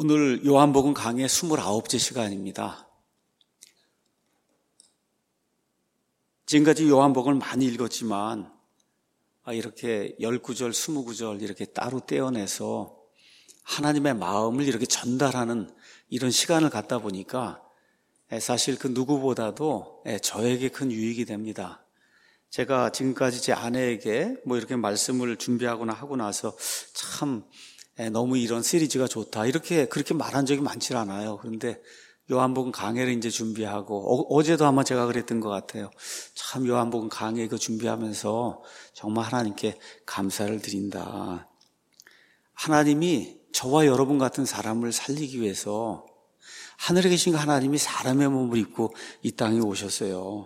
오늘 요한복음 강의 29째 시간입니다. 지금까지 요한복음을 많이 읽었지만 이렇게 10구절, 20구절 이렇게 따로 떼어내서 하나님의 마음을 이렇게 전달하는 이런 시간을 갖다 보니까 사실 그 누구보다도 저에게 큰 유익이 됩니다. 제가 지금까지 제 아내에게 이렇게 말씀을 준비하거나 하고 나서 참 너무 이런 시리즈가 좋다 그렇게 말한 적이 많지 않아요. 그런데 요한복음 강해를 이제 준비하고 어제도 아마 제가 그랬던 것 같아요. 참 요한복음 강해 이거 준비하면서 정말 하나님께 감사를 드린다. 하나님이 저와 여러분 같은 사람을 살리기 위해서 하늘에 계신 하나님이 사람의 몸을 입고 이 땅에 오셨어요.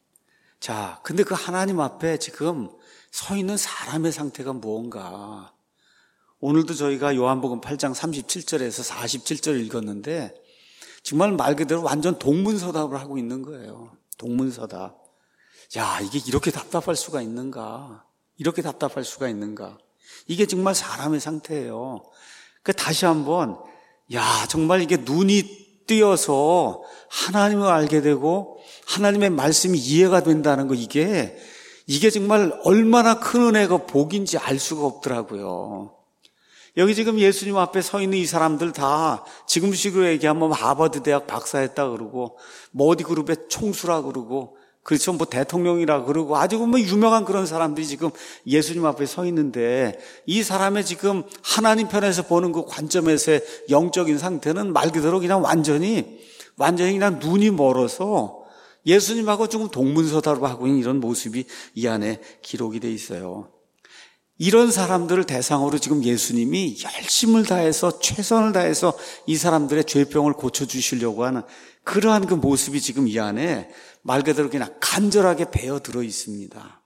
자, 근데 그 하나님 앞에 지금 서 있는 사람의 상태가 무언가. 오늘도 저희가 요한복음 8장 37절에서 47절 읽었는데 정말 말 그대로 완전 동문서답을 하고 있는 거예요. 동문서답. 야, 이게 이렇게 답답할 수가 있는가? 이렇게 답답할 수가 있는가? 이게 정말 사람의 상태예요. 다시 한번 정말 이게 눈이 뜨여서 하나님을 알게 되고 하나님의 말씀이 이해가 된다는 거 이게 정말 얼마나 큰 은혜가 복인지 알 수가 없더라고요. 여기 지금 예수님 앞에 서 있는 이 사람들 다 지금식으로 얘기하면 하버드 대학 박사했다 그러고 어디 그룹의 총수라 그러고 그렇죠, 대통령이라 그러고 아주 유명한 그런 사람들이 지금 예수님 앞에 서 있는데 이 사람의 지금 하나님 편에서 보는 그 관점에서의 영적인 상태는 말 그대로 그냥 완전히 그냥 눈이 멀어서 예수님하고 조금 동문서답을 하고 있는 이런 모습이 이 안에 기록이 돼 있어요. 이런 사람들을 대상으로 지금 예수님이 열심을 다해서 최선을 다해서 이 사람들의 죄병을 고쳐주시려고 하는 그러한 그 모습이 지금 이 안에 말 그대로 그냥 간절하게 배어 들어 있습니다.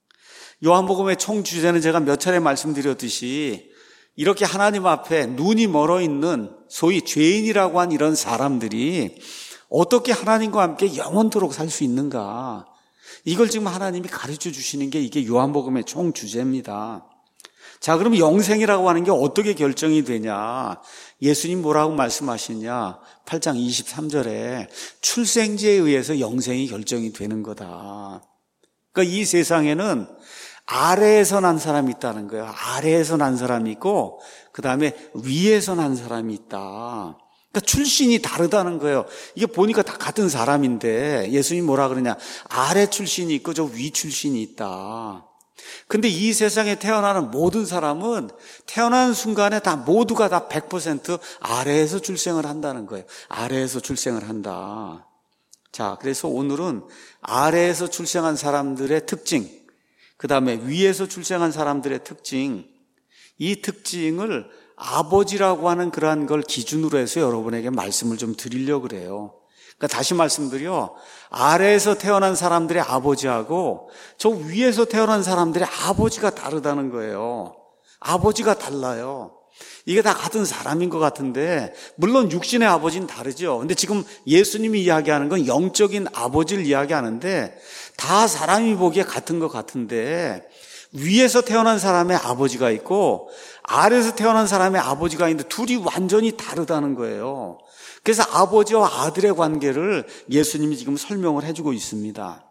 요한복음의 총 주제는 제가 몇 차례 말씀드렸듯이 이렇게 하나님 앞에 눈이 멀어 있는 소위 죄인이라고 한 이런 사람들이 어떻게 하나님과 함께 영원토록 살 수 있는가? 이걸 지금 하나님이 가르쳐 주시는 게 이게 요한복음의 총 주제입니다. 자, 그럼 영생이라고 하는 게 어떻게 결정이 되냐? 예수님 뭐라고 말씀하시냐? 8장 23절에 출생지에 의해서 영생이 결정이 되는 거다. 그러니까 이 세상에는 아래에서 난 사람이 있다는 거예요. 아래에서 난 사람이 있고 그 다음에 위에서 난 사람이 있다. 그러니까 출신이 다르다는 거예요. 이게 보니까 다 같은 사람인데 예수님 뭐라 그러냐? 아래 출신이 있고 저 위 출신이 있다. 근데 이 세상에 태어나는 모든 사람은 태어나는 순간에 다 모두가 다 100% 아래에서 출생을 한다는 거예요. 아래에서 출생을 한다. 자, 그래서 오늘은 아래에서 출생한 사람들의 특징, 그 다음에 위에서 출생한 사람들의 특징, 이 특징을 아버지라고 하는 그러한 걸 기준으로 해서 여러분에게 말씀을 좀 드리려고 그래요. 그러니까 다시 말씀드려, 아래에서 태어난 사람들의 아버지하고 저 위에서 태어난 사람들의 아버지가 다르다는 거예요. 아버지가 달라요. 이게 다 같은 사람인 것 같은데 물론 육신의 아버지는 다르죠. 근데 지금 예수님이 이야기하는 건 영적인 아버지를 이야기하는데 다 사람이 보기에 같은 것 같은데 위에서 태어난 사람의 아버지가 있고 아래에서 태어난 사람의 아버지가 있는데 둘이 완전히 다르다는 거예요. 그래서 아버지와 아들의 관계를 예수님이 지금 설명을 해주고 있습니다.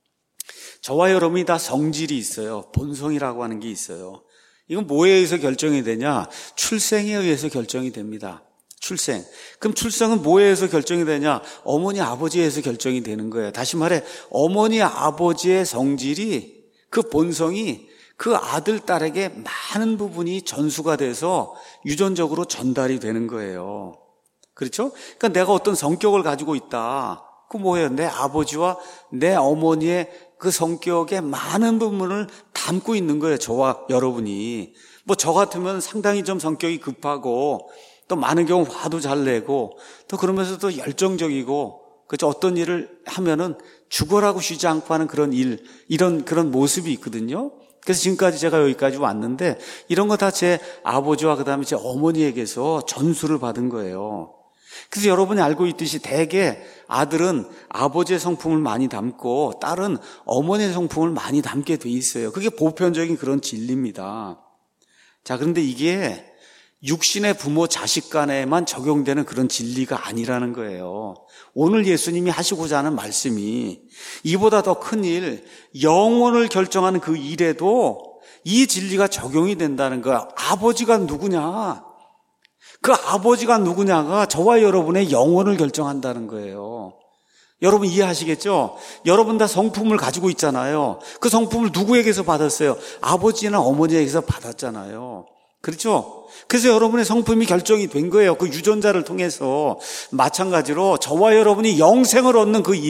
저와 여러분이 다 성질이 있어요. 본성이라고 하는 게 있어요. 이건 뭐에 의해서 결정이 되냐? 출생에 의해서 결정이 됩니다. 출생. 그럼 출생은 뭐에 의해서 결정이 되냐? 어머니 아버지에 의해서 결정이 되는 거예요. 다시 말해 어머니 아버지의 성질이 그 본성이 그 아들, 딸에게 많은 부분이 전수가 돼서 유전적으로 전달이 되는 거예요. 그렇죠? 그러니까 내가 어떤 성격을 가지고 있다. 그 뭐예요? 내 아버지와 내 어머니의 그 성격의 많은 부분을 담고 있는 거예요. 저와 여러분이. 저 같으면 상당히 좀 성격이 급하고 또 많은 경우 화도 잘 내고 또 그러면서도 열정적이고 그렇죠? 어떤 일을 하면은 죽어라고 쉬지 않고 하는 그런 일, 그런 모습이 있거든요. 그래서 지금까지 제가 여기까지 왔는데 이런 거 다 제 아버지와 그다음에 제 어머니에게서 전수를 받은 거예요. 그래서 여러분이 알고 있듯이 대개 아들은 아버지의 성품을 많이 담고 딸은 어머니의 성품을 많이 담게 돼 있어요. 그게 보편적인 그런 진리입니다. 자, 그런데 이게 육신의 부모 자식 간에만 적용되는 그런 진리가 아니라는 거예요. 오늘 예수님이 하시고자 하는 말씀이 이보다 더 큰 일, 영혼을 결정하는 그 일에도 이 진리가 적용이 된다는 거야. 아버지가 누구냐? 그 아버지가 누구냐가 저와 여러분의 영혼을 결정한다는 거예요. 여러분 이해하시겠죠? 여러분 다 성품을 가지고 있잖아요. 그 성품을 누구에게서 받았어요? 아버지나 어머니에게서 받았잖아요. 그렇죠? 그래서 여러분의 성품이 결정이 된 거예요. 그 유전자를 통해서. 마찬가지로 저와 여러분이 영생을 얻는 그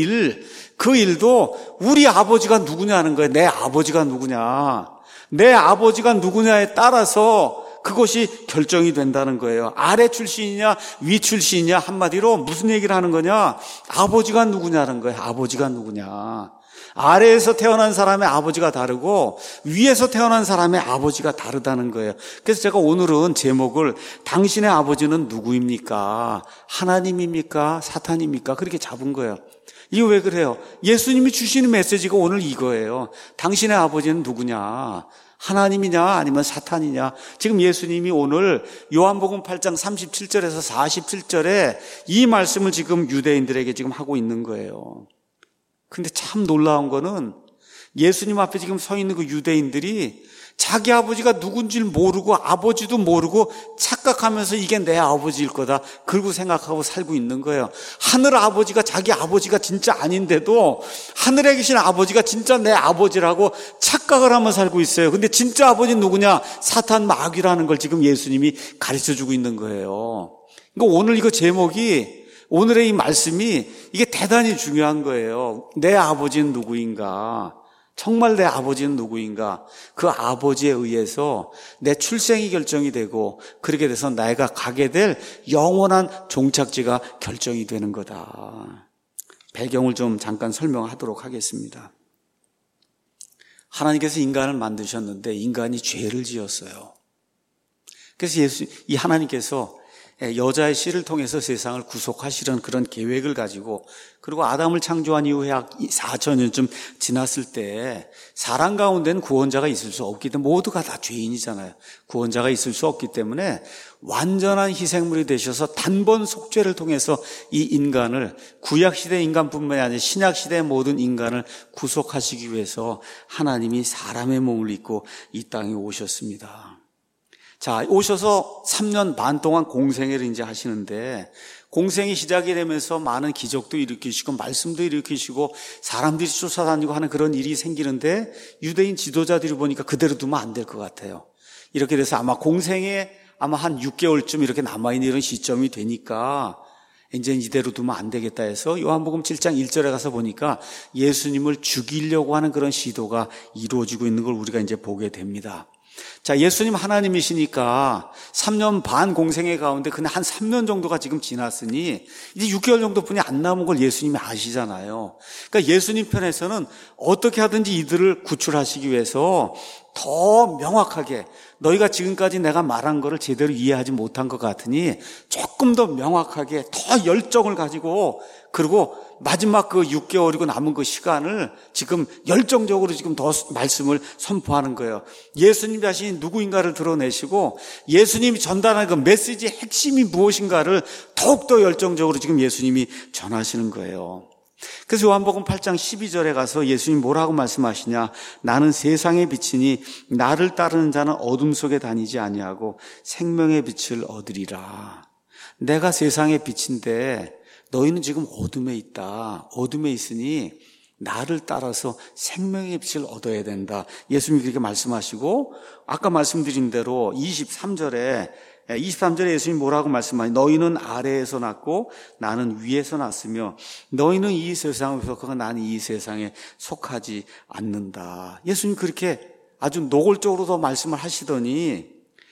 일도 우리 아버지가 누구냐는 거예요. 내 아버지가 누구냐. 내 아버지가 누구냐에 따라서 그것이 결정이 된다는 거예요. 아래 출신이냐 위 출신이냐, 한마디로 무슨 얘기를 하는 거냐? 아버지가 누구냐는 거예요. 아버지가 누구냐. 아래에서 태어난 사람의 아버지가 다르고 위에서 태어난 사람의 아버지가 다르다는 거예요. 그래서 제가 오늘은 제목을 당신의 아버지는 누구입니까? 하나님입니까? 사탄입니까? 그렇게 잡은 거예요. 이거 왜 그래요? 예수님이 주시는 메시지가 오늘 이거예요. 당신의 아버지는 누구냐? 하나님이냐 아니면 사탄이냐. 지금 예수님이 오늘 요한복음 8장 37절에서 47절에 이 말씀을 지금 유대인들에게 지금 하고 있는 거예요. 근데 참 놀라운 거는 예수님 앞에 지금 서 있는 그 유대인들이 자기 아버지가 누군지 모르고 아버지도 모르고 착각하면서 이게 내 아버지일 거다 그러고 생각하고 살고 있는 거예요. 하늘 아버지가 자기 아버지가 진짜 아닌데도 하늘에 계신 아버지가 진짜 내 아버지라고 착각을 하며 살고 있어요. 근데 진짜 아버지는 누구냐? 사탄 마귀라는 걸 지금 예수님이 가르쳐주고 있는 거예요. 그러니까 오늘 이거 제목이, 오늘의 이 말씀이 이게 대단히 중요한 거예요. 내 아버지는 누구인가? 정말 내 아버지는 누구인가? 그 아버지에 의해서 내 출생이 결정이 되고 그렇게 돼서 내가 가게 될 영원한 종착지가 결정이 되는 거다. 배경을 좀 잠깐 설명하도록 하겠습니다. 하나님께서 인간을 만드셨는데 인간이 죄를 지었어요. 그래서 이 하나님께서 여자의 씨를 통해서 세상을 구속하시려는 그런 계획을 가지고, 그리고 아담을 창조한 이후에 약 4천년쯤 지났을 때 사람 가운데는 구원자가 있을 수 없기 때문에, 모두가 다 죄인이잖아요. 구원자가 있을 수 없기 때문에 완전한 희생물이 되셔서 단번 속죄를 통해서 이 인간을, 구약시대 인간뿐만이 아니라 신약시대의 모든 인간을 구속하시기 위해서 하나님이 사람의 몸을 입고 이 땅에 오셨습니다. 자, 오셔서 3년 반 동안 공생애를 이제 하시는데, 공생이 시작이 되면서 많은 기적도 일으키시고 말씀도 일으키시고 사람들이 쫓아다니고 하는 그런 일이 생기는데, 유대인 지도자들이 보니까 그대로 두면 안 될 것 같아요. 이렇게 돼서 아마 공생에 아마 한 6개월쯤 이렇게 남아있는 이런 시점이 되니까 이제 이대로 두면 안 되겠다 해서 요한복음 7장 1절에 가서 보니까 예수님을 죽이려고 하는 그런 시도가 이루어지고 있는 걸 우리가 이제 보게 됩니다. 자, 예수님 하나님이시니까 3년 반 공생애 가운데 그냥 한 3년 정도가 지금 지났으니 이제 6개월 정도뿐이 안 남은 걸 예수님이 아시잖아요. 그러니까 예수님 편에서는 어떻게 하든지 이들을 구출하시기 위해서 더 명확하게, 너희가 지금까지 내가 말한 거를 제대로 이해하지 못한 것 같으니 조금 더 명확하게 더 열정을 가지고, 그리고 마지막 그 6개월이고 남은 그 시간을 지금 열정적으로 지금 더 말씀을 선포하는 거예요. 예수님 자신이 누구인가를 드러내시고 예수님이 전달하는 그 메시지의 핵심이 무엇인가를 더욱더 열정적으로 지금 예수님이 전하시는 거예요. 그래서 요한복음 8장 12절에 가서 예수님이 뭐라고 말씀하시냐? 나는 세상의 빛이니 나를 따르는 자는 어둠 속에 다니지 아니하고 생명의 빛을 얻으리라. 내가 세상의 빛인데 너희는 지금 어둠에 있다. 어둠에 있으니 나를 따라서 생명의 빛을 얻어야 된다. 예수님이 그렇게 말씀하시고, 아까 말씀드린 대로 23절에 예수님이 뭐라고 말씀하시냐? 너희는 아래에서 났고 나는 위에서 났으며 너희는 이 세상에 속하고 나는 이 세상에 속하지 않는다. 예수님 그렇게 아주 노골적으로 더 말씀을 하시더니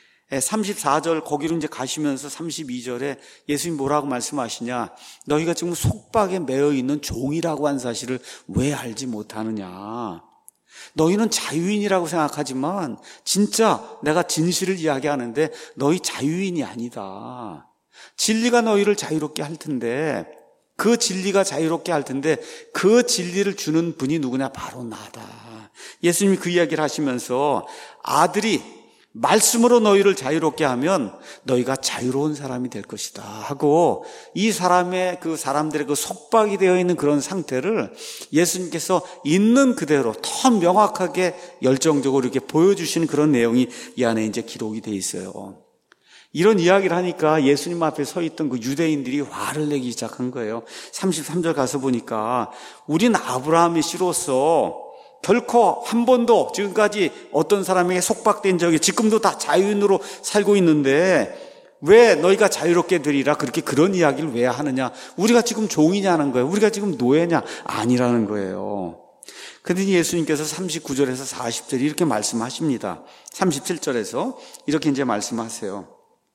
34절 거기로 이제 가시면서 32절에 예수님이 뭐라고 말씀하시냐? 너희가 지금 속박에 매여 있는 종이라고 한 사실을 왜 알지 못하느냐? 너희는 자유인이라고 생각하지만 진짜 내가 진실을 이야기하는데 너희 자유인이 아니다. 진리가 너희를 자유롭게 할 텐데, 그 진리가 자유롭게 할 텐데 그 진리를 주는 분이 누구냐? 바로 나다. 예수님이 그 이야기를 하시면서 아들이 말씀으로 너희를 자유롭게 하면 너희가 자유로운 사람이 될 것이다 하고 이 사람들의 그 속박이 되어 있는 그런 상태를 예수님께서 있는 그대로 더 명확하게 열정적으로 이렇게 보여주시는 그런 내용이 이 안에 이제 기록이 돼 있어요. 이런 이야기를 하니까 예수님 앞에 서 있던 그 유대인들이 화를 내기 시작한 거예요. 33절 가서 보니까 우린 아브라함의 씨로서 결코 한 번도 지금까지 어떤 사람에게 속박된 적이, 지금도 다 자유인으로 살고 있는데 왜 너희가 자유롭게 되리라 그런 이야기를 왜 하느냐? 우리가 지금 종이냐는 거예요. 우리가 지금 노예냐? 아니라는 거예요. 그런데 예수님께서 39절에서 40절 이렇게 말씀하십니다. 37절에서 이렇게 이제 말씀하세요.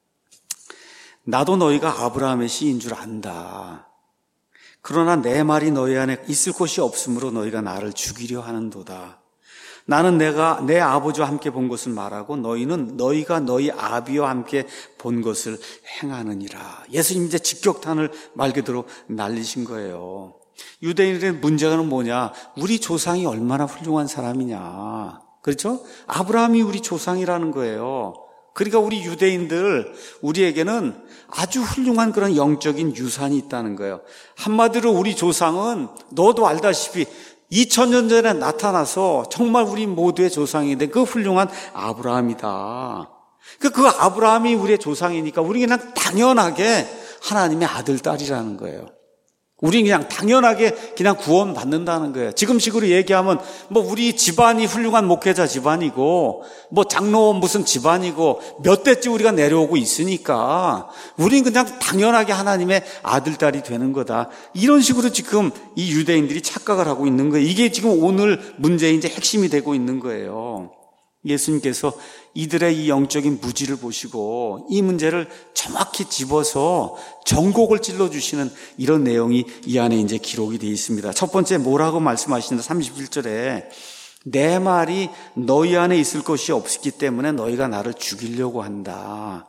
나도 너희가 아브라함의 씨인 줄 안다. 그러나 내 말이 너희 안에 있을 곳이 없으므로 너희가 나를 죽이려 하는도다. 나는 내가 내 아버지와 함께 본 것을 말하고 너희는 너희가 너희 아비와 함께 본 것을 행하느니라. 예수님 이제 직격탄을 말 그대로 날리신 거예요. 유대인들의 문제는 뭐냐? 우리 조상이 얼마나 훌륭한 사람이냐. 그렇죠? 아브라함이 우리 조상이라는 거예요. 그러니까 우리 유대인들, 우리에게는 아주 훌륭한 그런 영적인 유산이 있다는 거예요. 한마디로 우리 조상은 너도 알다시피 2000년 전에 나타나서 정말 우리 모두의 조상인데 그 훌륭한 아브라함이다. 그 아브라함이 우리의 조상이니까 우리 그냥 당연하게 하나님의 아들, 딸이라는 거예요. 우린 그냥 당연하게 그냥 구원받는다는 거예요. 지금식으로 얘기하면 우리 집안이 훌륭한 목회자 집안이고 장로 무슨 집안이고 몇 대째 우리가 내려오고 있으니까 우린 그냥 당연하게 하나님의 아들, 딸이 되는 거다. 이런 식으로 지금 이 유대인들이 착각을 하고 있는 거예요. 이게 지금 오늘 문제의 이제 핵심이 되고 있는 거예요. 예수님께서 이들의 이 영적인 무지를 보시고 이 문제를 정확히 집어서 전곡을 찔러주시는 이런 내용이 이 안에 이제 기록이 되어 있습니다. 첫 번째 뭐라고 말씀하시는데 31절에 내 말이 너희 안에 있을 것이 없기 때문에 너희가 나를 죽이려고 한다.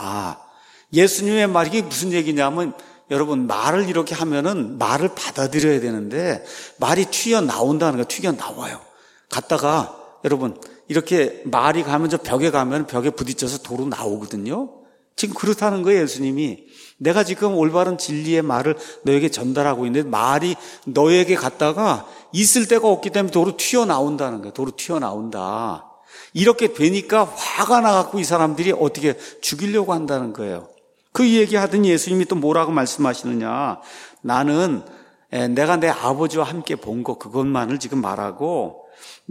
예수님의 말이 이게 무슨 얘기냐면 여러분 말을 이렇게 하면은 말을 받아들여야 되는데 말이 튀어나온다는 거예요. 튀어나와요. 갔다가 여러분 이렇게 말이 가면 저 벽에 가면 벽에 부딪혀서 도로 나오거든요. 지금 그렇다는 거예요. 예수님이 내가 지금 올바른 진리의 말을 너에게 전달하고 있는데 말이 너에게 갔다가 있을 데가 없기 때문에 도로 튀어나온다는 거예요. 도로 튀어나온다. 이렇게 되니까 화가 나갖고 이 사람들이 어떻게 죽이려고 한다는 거예요. 그 얘기하더니 예수님이 또 뭐라고 말씀하시느냐. 나는 내가 내 아버지와 함께 본 거 그것만을 지금 말하고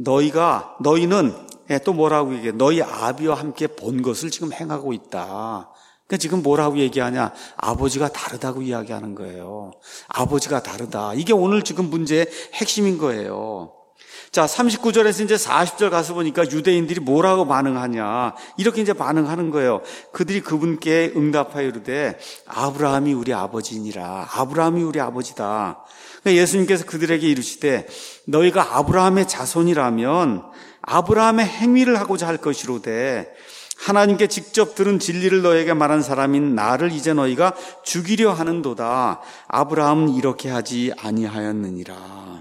너희는 또 뭐라고 얘기해? 너희 아비와 함께 본 것을 지금 행하고 있다. 그러니까 지금 뭐라고 얘기하냐? 아버지가 다르다고 이야기하는 거예요. 아버지가 다르다. 이게 오늘 지금 문제의 핵심인 거예요. 자, 39절에서 이제 40절 가서 보니까 유대인들이 뭐라고 반응하냐? 이렇게 이제 반응하는 거예요. 그들이 그분께 응답하여 이르되 아브라함이 우리 아버지니라. 아브라함이 우리 아버지다. 그러니까 예수님께서 그들에게 이르시되 너희가 아브라함의 자손이라면 아브라함의 행위를 하고자 할 것이로되 하나님께 직접 들은 진리를 너에게 말한 사람인 나를 이제 너희가 죽이려 하는도다. 아브라함은 이렇게 하지 아니하였느니라.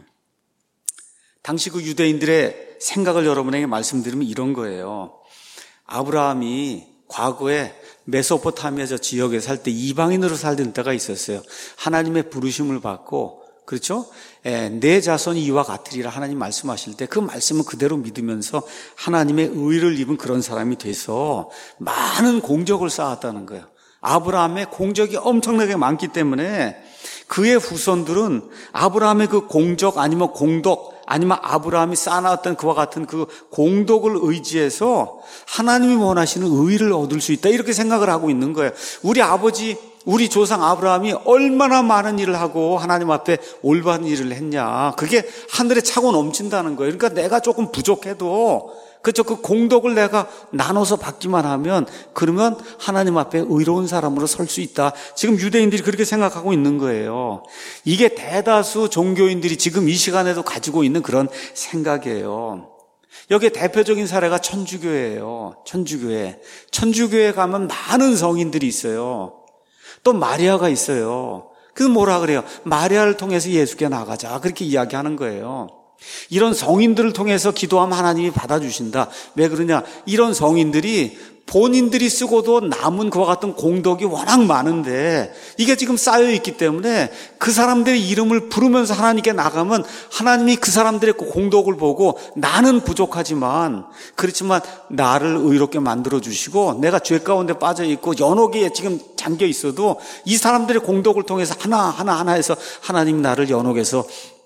당시 그 유대인들의 생각을 여러분에게 말씀드리면 이런 거예요. 아브라함이 과거에 메소포타미아 저 지역에 살 때 이방인으로 살던 때가 있었어요. 하나님의 부르심을 받고 그렇죠? 내 자손이 이와 같으리라 하나님 말씀하실 때 그 말씀을 그대로 믿으면서 하나님의 의를 입은 그런 사람이 돼서 많은 공적을 쌓았다는 거예요. 아브라함의 공적이 엄청나게 많기 때문에 그의 후손들은 아브라함의 그 공적 아니면 공덕 아니면 아브라함이 쌓아놨던 그와 같은 그 공덕을 의지해서 하나님이 원하시는 의를 얻을 수 있다 이렇게 생각을 하고 있는 거예요. 우리 조상 아브라함이 얼마나 많은 일을 하고 하나님 앞에 올바른 일을 했냐. 그게 하늘에 차고 넘친다는 거예요. 그러니까 내가 조금 부족해도 그렇죠. 그 공덕을 내가 나눠서 받기만 하면 그러면 하나님 앞에 의로운 사람으로 설 수 있다. 지금 유대인들이 그렇게 생각하고 있는 거예요. 이게 대다수 종교인들이 지금 이 시간에도 가지고 있는 그런 생각이에요. 여기에 대표적인 사례가 천주교예요. 천주교에 가면 많은 성인들이 있어요. 또 마리아가 있어요. 그래서 뭐라 그래요? 마리아를 통해서 예수께 나가자. 그렇게 이야기하는 거예요. 이런 성인들을 통해서 기도하면 하나님이 받아주신다. 왜 그러냐? 이런 성인들이 본인들이 쓰고도 남은 그와 같은 공덕이 워낙 많은데 이게 지금 쌓여있기 때문에 그 사람들의 이름을 부르면서 하나님께 나가면 하나님이 그 사람들의 공덕을 보고 나는 부족하지만 그렇지만 나를 의롭게 만들어주시고 내가 죄 가운데 빠져있고 연옥에 지금 잠겨있어도 이 사람들의 공덕을 통해서 하나 해서 하나님 나를 연옥에서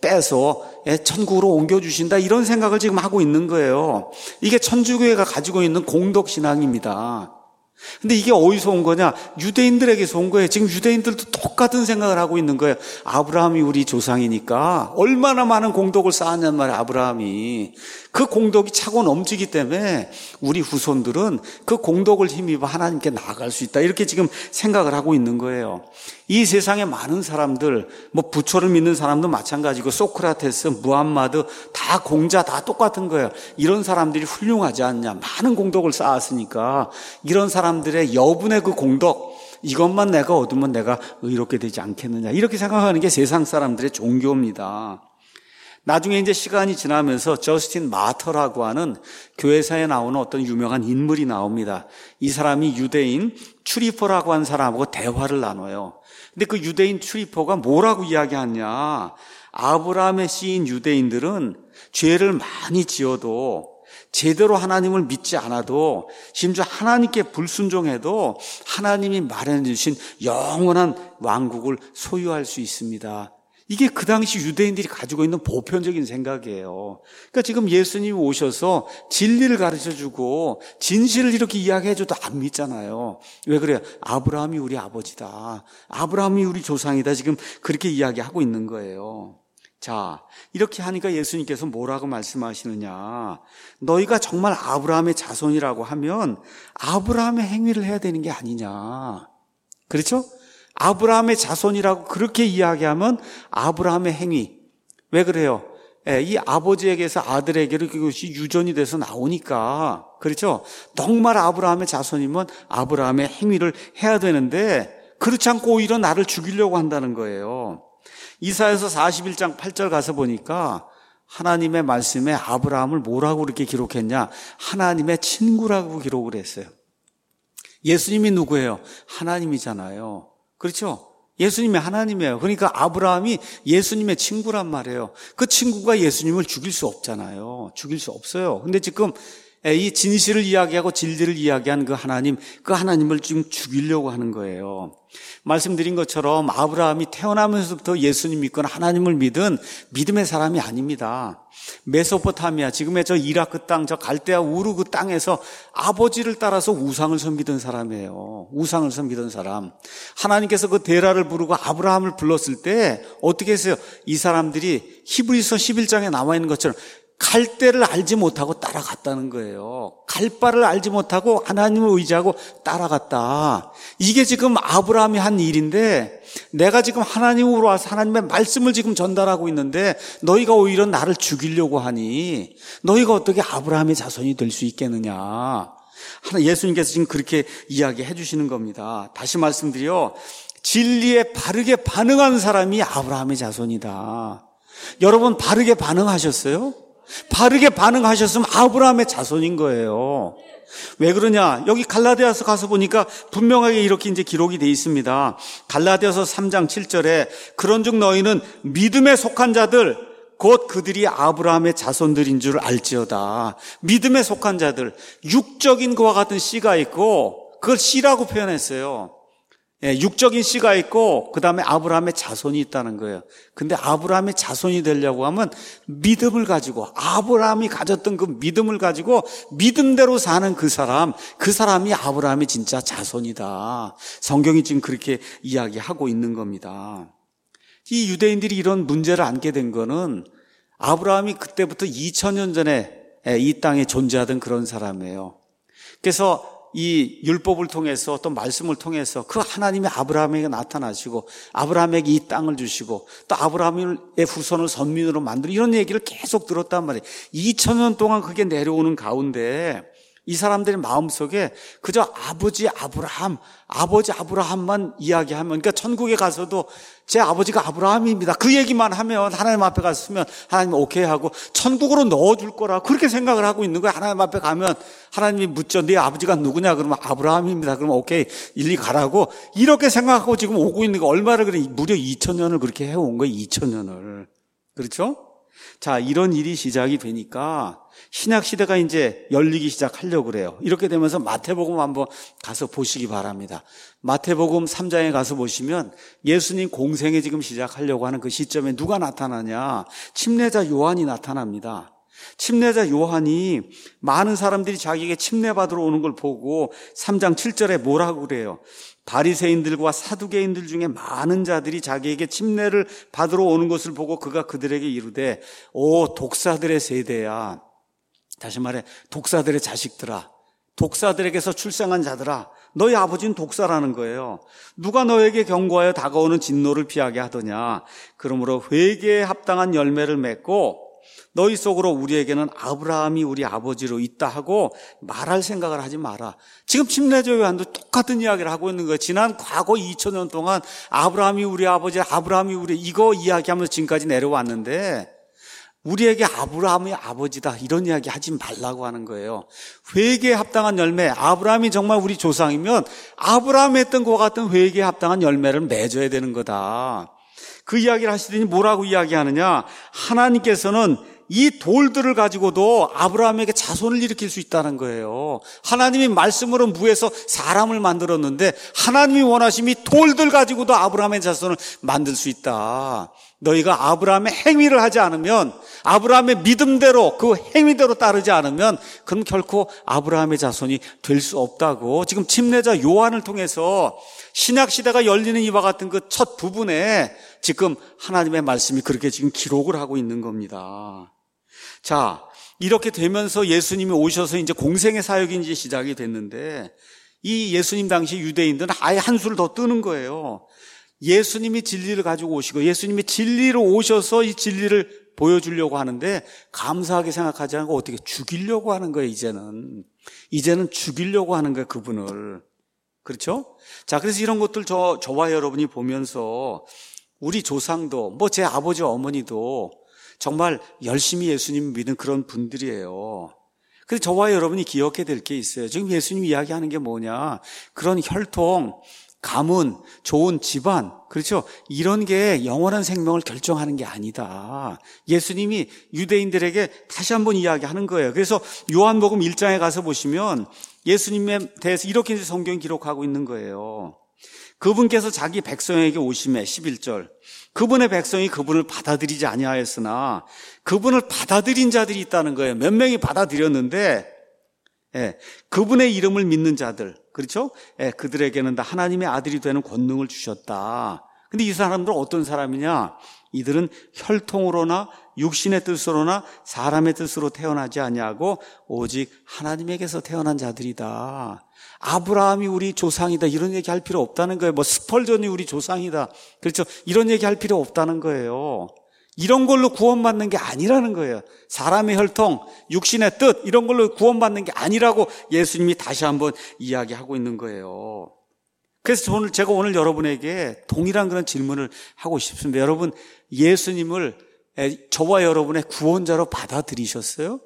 빼서 천국으로 옮겨주신다, 이런 생각을 지금 하고 있는 거예요. 이게 천주교회가 가지고 있는 공덕신앙입니다. 근데 이게 어디서 온 거냐? 유대인들에게서 온 거예요. 지금 유대인들도 똑같은 생각을 하고 있는 거예요. 아브라함이 우리 조상이니까 얼마나 많은 공덕을 쌓았냔 말이에요. 아브라함이. 그 공덕이 차고 넘치기 때문에 우리 후손들은 그 공덕을 힘입어 하나님께 나아갈 수 있다, 이렇게 지금 생각을 하고 있는 거예요. 이 세상에 많은 사람들, 부처를 믿는 사람도 마찬가지고 소크라테스, 무함마드 다 공자 다 똑같은 거예요. 이런 사람들이 훌륭하지 않냐? 많은 공덕을 쌓았으니까 이런 사람들의 여분의 그 공덕, 이것만 내가 얻으면 내가 의롭게 되지 않겠느냐, 이렇게 생각하는 게 세상 사람들의 종교입니다. 나중에 이제 시간이 지나면서 저스틴 마터라고 하는 교회사에 나오는 어떤 유명한 인물이 나옵니다. 이 사람이 유대인 추리포라고 하는 사람하고 대화를 나눠요. 근데 그 유대인 추리포가 뭐라고 이야기하냐? 아브라함의 씨인 유대인들은 죄를 많이 지어도 제대로 하나님을 믿지 않아도 심지어 하나님께 불순종해도 하나님이 마련해 주신 영원한 왕국을 소유할 수 있습니다. 이게 그 당시 유대인들이 가지고 있는 보편적인 생각이에요. 그러니까 지금 예수님이 오셔서 진리를 가르쳐주고 진실을 이렇게 이야기해줘도 안 믿잖아요. 왜 그래요? 아브라함이 우리 아버지다, 아브라함이 우리 조상이다, 지금 그렇게 이야기하고 있는 거예요. 자, 이렇게 하니까 예수님께서 뭐라고 말씀하시느냐? 너희가 정말 아브라함의 자손이라고 하면 아브라함의 행위를 해야 되는 게 아니냐? 그렇죠? 아브라함의 자손이라고 그렇게 이야기하면 아브라함의 행위. 왜 그래요? 이 아버지에게서 아들에게로 그것이 유전이 돼서 나오니까. 그렇죠? 정말 아브라함의 자손이면 아브라함의 행위를 해야 되는데 그렇지 않고 오히려 나를 죽이려고 한다는 거예요. 이사야서 41장 8절 가서 보니까 하나님의 말씀에 아브라함을 뭐라고 그렇게 기록했냐? 하나님의 친구라고 기록을 했어요. 예수님이 누구예요? 하나님이잖아요. 그렇죠? 예수님이 하나님이에요. 그러니까 아브라함이 예수님의 친구란 말이에요. 그 친구가 예수님을 죽일 수 없잖아요. 죽일 수 없어요. 근데 지금 이 진실을 이야기하고 진리를 이야기한 그 하나님을 지금 죽이려고 하는 거예요. 말씀드린 것처럼 아브라함이 태어나면서부터 예수님 믿거나 하나님을 믿은 믿음의 사람이 아닙니다. 메소포타미아, 지금의 저 이라크 땅, 저 갈대아 우르 그 땅에서 아버지를 따라서 우상을 섬기던 사람이에요. 우상을 섬기던 사람. 하나님께서 그 데라를 부르고 아브라함을 불렀을 때 어떻게 했어요? 이 사람들이 히브리서 11장에 나와 있는 것처럼 갈 때를 알지 못하고 따라갔다는 거예요. 갈 바를 알지 못하고 하나님을 의지하고 따라갔다. 이게 지금 아브라함이 한 일인데 내가 지금 하나님으로 와서 하나님의 말씀을 지금 전달하고 있는데 너희가 오히려 나를 죽이려고 하니 너희가 어떻게 아브라함의 자손이 될 수 있겠느냐. 예수님께서 지금 그렇게 이야기해 주시는 겁니다. 다시 말씀드려, 진리에 바르게 반응한 사람이 아브라함의 자손이다. 여러분 바르게 반응하셨어요? 바르게 반응하셨으면 아브라함의 자손인 거예요. 왜 그러냐? 여기 갈라디아서 가서 보니까 분명하게 이렇게 이제 기록이 되어 있습니다. 갈라디아서 3장 7절에 그런즉 너희는 믿음에 속한 자들 곧 그들이 아브라함의 자손들인 줄 알지어다. 믿음에 속한 자들, 육적인 그와 같은 씨가 있고 그걸 씨라고 표현했어요. 육적인 씨가 있고 그 다음에 아브라함의 자손이 있다는 거예요. 근데 아브라함의 자손이 되려고 하면 믿음을 가지고, 아브라함이 가졌던 그 믿음을 가지고 믿음대로 사는 그 사람이 아브라함의 진짜 자손이다. 성경이 지금 그렇게 이야기하고 있는 겁니다. 이 유대인들이 이런 문제를 안게 된 거는 아브라함이 그때부터 2000년 전에 이 땅에 존재하던 그런 사람이에요. 그래서 이 율법을 통해서 또 말씀을 통해서 그 하나님이 아브라함에게 나타나시고 아브라함에게 이 땅을 주시고 또 아브라함의 후손을 선민으로 만드는 이런 얘기를 계속 들었단 말이에요. 2000년 동안 그게 내려오는 가운데 이 사람들의 마음속에 그저 아버지 아브라함만 이야기하면, 그러니까 천국에 가서도 제 아버지가 아브라함입니다, 그 얘기만 하면, 하나님 앞에 갔으면 하나님 오케이 하고 천국으로 넣어줄 거라 그렇게 생각을 하고 있는 거예요. 하나님 앞에 가면 하나님이 묻죠. 네 아버지가 누구냐? 그러면 아브라함입니다. 그러면 오케이, 일리 가라고 이렇게 생각하고 지금 오고 있는 거. 얼마를 그래? 무려 2000년을 그렇게 해온 거예요. 2000년을. 그렇죠? 자, 이런 일이 시작이 되니까 신약 시대가 이제 열리기 시작하려고 그래요. 이렇게 되면서 마태복음 한번 가서 보시기 바랍니다. 마태복음 3장에 가서 보시면 예수님 공생에 지금 시작하려고 하는 그 시점에 누가 나타나냐? 침례자 요한이 나타납니다. 침례자 요한이 많은 사람들이 자기에게 침례받으러 오는 걸 보고 3장 7절에 뭐라고 그래요? 바리새인들과 사두개인들 중에 많은 자들이 자기에게 침례를 받으러 오는 것을 보고 그가 그들에게 이르되, 오 독사들의 세대야, 다시 말해 독사들의 자식들아, 독사들에게서 출생한 자들아, 너희 아버지는 독사라는 거예요. 누가 너에게 경고하여 다가오는 진노를 피하게 하더냐? 그러므로 회개에 합당한 열매를 맺고 너희 속으로 우리에게는 아브라함이 우리 아버지로 있다 하고 말할 생각을 하지 마라. 지금 침례자 요한도 똑같은 이야기를 하고 있는 거예요. 지난 과거 2000년 동안 아브라함이 우리 아버지, 아브라함이 우리, 이거 이야기하면서 지금까지 내려왔는데 우리에게 아브라함이 아버지다 이런 이야기 하지 말라고 하는 거예요. 회개에 합당한 열매, 아브라함이 정말 우리 조상이면 아브라함이 했던 것과 같은 회개에 합당한 열매를 맺어야 되는 거다. 그 이야기를 하시더니 뭐라고 이야기하느냐? 하나님께서는 이 돌들을 가지고도 아브라함에게 자손을 일으킬 수 있다는 거예요. 하나님이 말씀으로 무에서 사람을 만들었는데 하나님이 원하심이 돌들 가지고도 아브라함의 자손을 만들 수 있다. 너희가 아브라함의 행위를 하지 않으면, 아브라함의 믿음대로 그 행위대로 따르지 않으면 그럼 결코 아브라함의 자손이 될 수 없다고 지금 침례자 요한을 통해서 신약시대가 열리는 이와 같은 그 첫 부분에 지금 하나님의 말씀이 그렇게 지금 기록을 하고 있는 겁니다. 자, 이렇게 되면서 예수님이 오셔서 이제 공생의 사역이 이제 시작이 됐는데 이 예수님 당시 유대인들은 아예 한수를 더 뜨는 거예요. 예수님이 진리를 가지고 오시고 예수님이 진리로 오셔서 이 진리를 보여주려고 하는데 감사하게 생각하지 않고 어떻게 죽이려고 하는 거예요. 이제는 죽이려고 하는 거예요, 그분을. 그렇죠? 자, 그래서 이런 것들 저와 여러분이 보면서 우리 조상도 제 아버지 어머니도 정말 열심히 예수님 믿는 그런 분들이에요. 그래서 저와 여러분이 기억해야 될 게 있어요. 지금 예수님이 이야기하는 게 뭐냐? 그런 혈통, 가문, 좋은 집안, 그렇죠? 이런 게 영원한 생명을 결정하는 게 아니다. 예수님이 유대인들에게 다시 한번 이야기하는 거예요. 그래서 요한복음 1장에 가서 보시면 예수님에 대해서 이렇게 성경이 기록하고 있는 거예요. 그분께서 자기 백성에게 오심에 11절, 그분의 백성이 그분을 받아들이지 아니하였으나 그분을 받아들인 자들이 있다는 거예요. 몇 명이 받아들였는데 그분의 이름을 믿는 자들, 그렇죠? 그들에게는 다 하나님의 아들이 되는 권능을 주셨다. 근데 이 사람들은 어떤 사람이냐? 이들은 혈통으로나 육신의 뜻으로나 사람의 뜻으로 태어나지 아니하고 오직 하나님에게서 태어난 자들이다. 아브라함이 우리 조상이다 이런 얘기 할 필요 없다는 거예요. 스펄전이 우리 조상이다, 그렇죠? 이런 얘기 할 필요 없다는 거예요. 이런 걸로 구원받는 게 아니라는 거예요. 사람의 혈통, 육신의 뜻 이런 걸로 구원받는 게 아니라고 예수님이 다시 한번 이야기하고 있는 거예요. 그래서 제가 오늘 여러분에게 동일한 그런 질문을 하고 싶습니다. 여러분, 예수님을 저와 여러분의 구원자로 받아들이셨어요?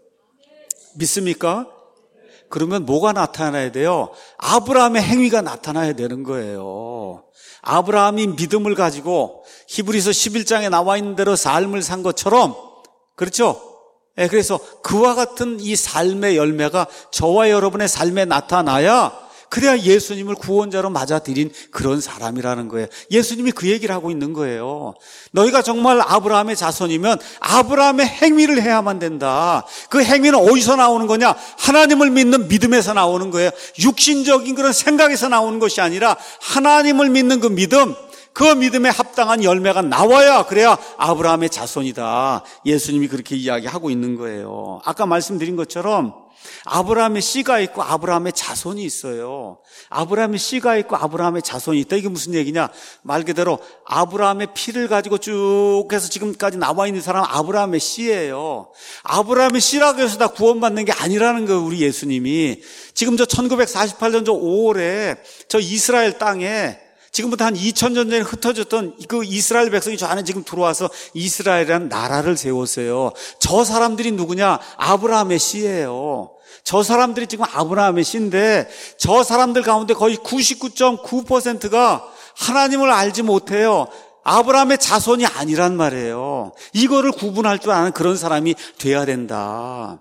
믿습니까? 그러면 뭐가 나타나야 돼요? 아브라함의 행위가 나타나야 되는 거예요. 아브라함이 믿음을 가지고 히브리서 11장에 나와 있는 대로 삶을 산 것처럼, 그렇죠? 그래서 그와 같은 이 삶의 열매가 저와 여러분의 삶에 나타나야 그래야 예수님을 구원자로 맞아들인 그런 사람이라는 거예요. 예수님이 그 얘기를 하고 있는 거예요. 너희가 정말 아브라함의 자손이면 아브라함의 행위를 해야만 된다. 그 행위는 어디서 나오는 거냐? 하나님을 믿는 믿음에서 나오는 거예요. 육신적인 그런 생각에서 나오는 것이 아니라 하나님을 믿는 그 믿음, 그 믿음에 합당한 열매가 나와야 그래야 아브라함의 자손이다. 예수님이 그렇게 이야기하고 있는 거예요. 아까 말씀드린 것처럼 아브라함의 씨가 있고 아브라함의 자손이 있어요. 아브라함의 씨가 있고 아브라함의 자손이 있다. 이게 무슨 얘기냐? 말 그대로 아브라함의 피를 가지고 쭉 해서 지금까지 남아 있는 사람은 아브라함의 씨예요. 아브라함의 씨라고 해서 다 구원받는 게 아니라는 거예요. 우리 예수님이 지금 저 1948년 저 5월에 저 이스라엘 땅에 지금부터 한 2000년 전에 흩어졌던 그 이스라엘 백성이 저 안에 지금 들어와서 이스라엘이라는 나라를 세웠어요. 저 사람들이 누구냐? 아브라함의 씨예요. 저 사람들이 지금 아브라함의 씨인데 저 사람들 가운데 거의 99.9%가 하나님을 알지 못해요. 아브라함의 자손이 아니란 말이에요. 이거를 구분할 줄 아는 그런 사람이 돼야 된다.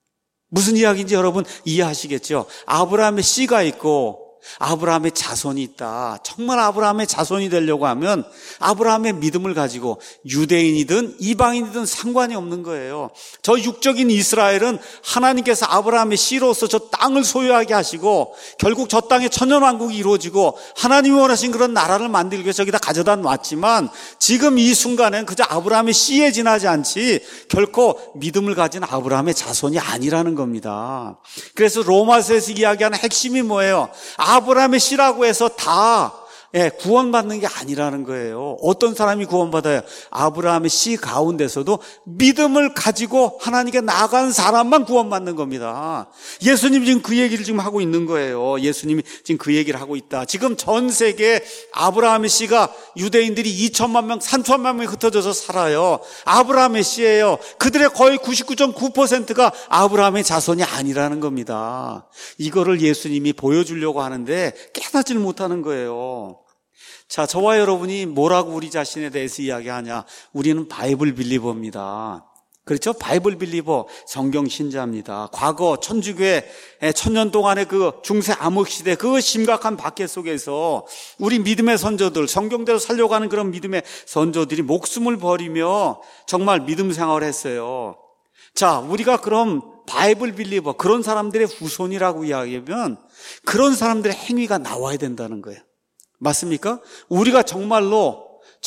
무슨 이야기인지 여러분 이해하시겠죠? 아브라함의 씨가 있고 아브라함의 자손이 있다. 정말 아브라함의 자손이 되려고 하면 아브라함의 믿음을 가지고 유대인이든 이방인이든 상관이 없는 거예요. 저 육적인 이스라엘은 하나님께서 아브라함의 씨로서 저 땅을 소유하게 하시고 결국 저 땅에 천년왕국이 이루어지고 하나님이 원하신 그런 나라를 만들기 위해서 저기다 가져다 놨지만 지금 이 순간엔 그저 아브라함의 씨에 지나지 않지 결코 믿음을 가진 아브라함의 자손이 아니라는 겁니다. 그래서 로마서에서 이야기하는 핵심이 뭐예요? 아브라함의 씨라고 해서 다 구원받는 게 아니라는 거예요. 어떤 사람이 구원받아요? 아브라함의 씨 가운데서도 믿음을 가지고 하나님께 나아간 사람만 구원받는 겁니다. 예수님이 지금 그 얘기를 지금 하고 있는 거예요. 예수님이 지금 그 얘기를 하고 있다. 지금 전 세계에 아브라함의 씨가 유대인들이 2천만 명, 3천만 명이 흩어져서 살아요. 아브라함의 씨예요. 그들의 거의 99.9%가 아브라함의 자손이 아니라는 겁니다. 이거를 예수님이 보여주려고 하는데 깨닫지를 못하는 거예요. 자, 저와 여러분이 뭐라고 우리 자신에 대해서 이야기하냐? 우리는 바이블 빌리버입니다. 그렇죠? 바이블 빌리버, 성경 신자입니다. 과거 천주교의 천년 동안의 그 중세 암흑 시대 그 심각한 박해 속에서 우리 믿음의 선조들, 성경대로 살려가는 그런 믿음의 선조들이 목숨을 버리며 정말 믿음 생활을 했어요. 자, 우리가 그럼 바이블 빌리버, 그런 사람들의 후손이라고 이야기하면 그런 사람들의 행위가 나와야 된다는 거예요. 맞습니까? 우리가 정말로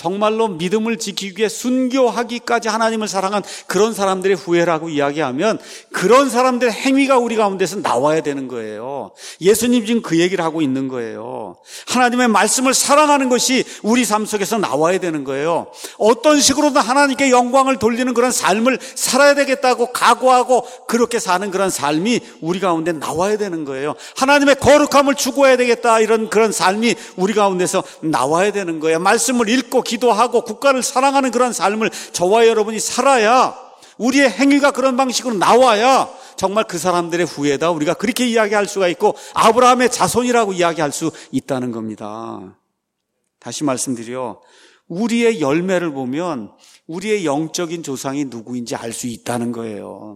믿음을 지키기 위해 순교하기까지 하나님을 사랑한 그런 사람들의 후예라고 이야기하면 그런 사람들의 행위가 우리 가운데서 나와야 되는 거예요. 예수님 지금 그 얘기를 하고 있는 거예요. 하나님의 말씀을 사랑하는 것이 우리 삶 속에서 나와야 되는 거예요. 어떤 식으로든 하나님께 영광을 돌리는 그런 삶을 살아야 되겠다고 각오하고 그렇게 사는 그런 삶이 우리 가운데 나와야 되는 거예요. 하나님의 거룩함을 추구해야 되겠다 이런 그런 삶이 우리 가운데서 나와야 되는 거예요. 말씀을 읽고 기도하고 국가를 사랑하는 그런 삶을 저와 여러분이 살아야 우리의 행위가 그런 방식으로 나와야 정말 그 사람들의 후예다 우리가 그렇게 이야기할 수가 있고 아브라함의 자손이라고 이야기할 수 있다는 겁니다. 다시 말씀드려 우리의 열매를 보면 우리의 영적인 조상이 누구인지 알 수 있다는 거예요.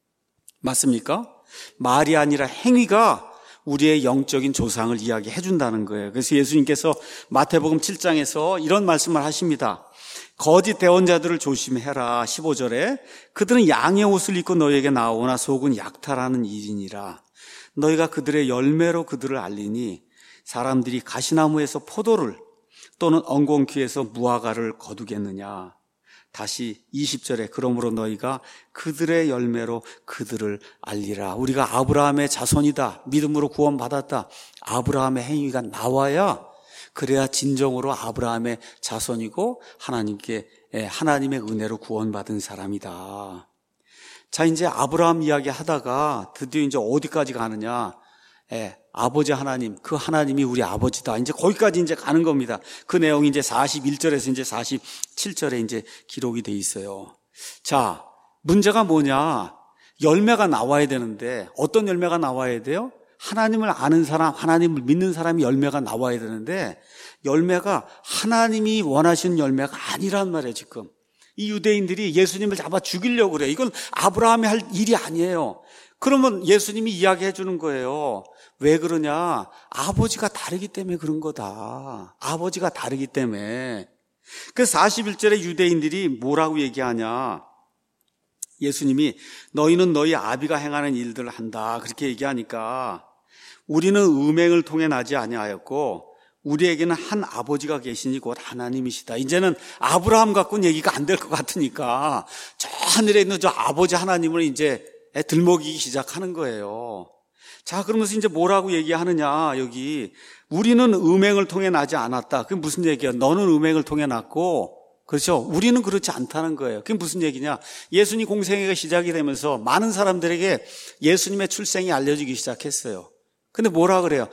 맞습니까? 말이 아니라 행위가 우리의 영적인 조상을 이야기해 준다는 거예요. 그래서 예수님께서 마태복음 7장에서 이런 말씀을 하십니다. 거짓 대언자들을 조심해라. 15절에 그들은 양의 옷을 입고 너희에게 나오나 속은 약탈하는 일이니라. 너희가 그들의 열매로 그들을 알리니 사람들이 가시나무에서 포도를 또는 엉겅퀴에서 무화과를 거두겠느냐. 다시 20절에 그러므로 너희가 그들의 열매로 그들을 알리라. 우리가 아브라함의 자손이다. 믿음으로 구원받았다. 아브라함의 행위가 나와야 그래야 진정으로 아브라함의 자손이고 하나님의 은혜로 구원받은 사람이다. 자, 이제 아브라함 이야기 하다가 드디어 이제 어디까지 가느냐? 아버지 하나님, 그 하나님이 우리 아버지다. 이제 거기까지 이제 가는 겁니다. 그 내용이 이제 41절에서 이제 47절에 이제 기록이 돼 있어요. 자, 문제가 뭐냐? 열매가 나와야 되는데 어떤 열매가 나와야 돼요? 하나님을 아는 사람, 하나님을 믿는 사람이 열매가 나와야 되는데 열매가 하나님이 원하시는 열매가 아니란 말이에요, 지금. 이 유대인들이 예수님을 잡아 죽이려고 그래요. 이건 아브라함이 할 일이 아니에요. 그러면 예수님이 이야기해 주는 거예요. 왜 그러냐? 아버지가 다르기 때문에 그런 거다. 아버지가 다르기 때문에. 그 41절에 유대인들이 뭐라고 얘기하냐? 예수님이 너희는 너희 아비가 행하는 일들을 한다. 그렇게 얘기하니까 우리는 음행을 통해 나지 아니하였고 우리에게는 한 아버지가 계시니 곧 하나님이시다. 이제는 아브라함 갖고는 얘기가 안 될 것 같으니까 저 하늘에 있는 저 아버지 하나님을 이제 들먹이기 시작하는 거예요. 자, 그러면서 이제 뭐라고 얘기하느냐, 여기. 우리는 음행을 통해 나지 않았다. 그게 무슨 얘기야? 너는 음행을 통해 났고, 그렇죠? 우리는 그렇지 않다는 거예요. 그게 무슨 얘기냐? 예수님 공생애가 시작이 되면서 많은 사람들에게 예수님의 출생이 알려지기 시작했어요. 근데 뭐라 그래요?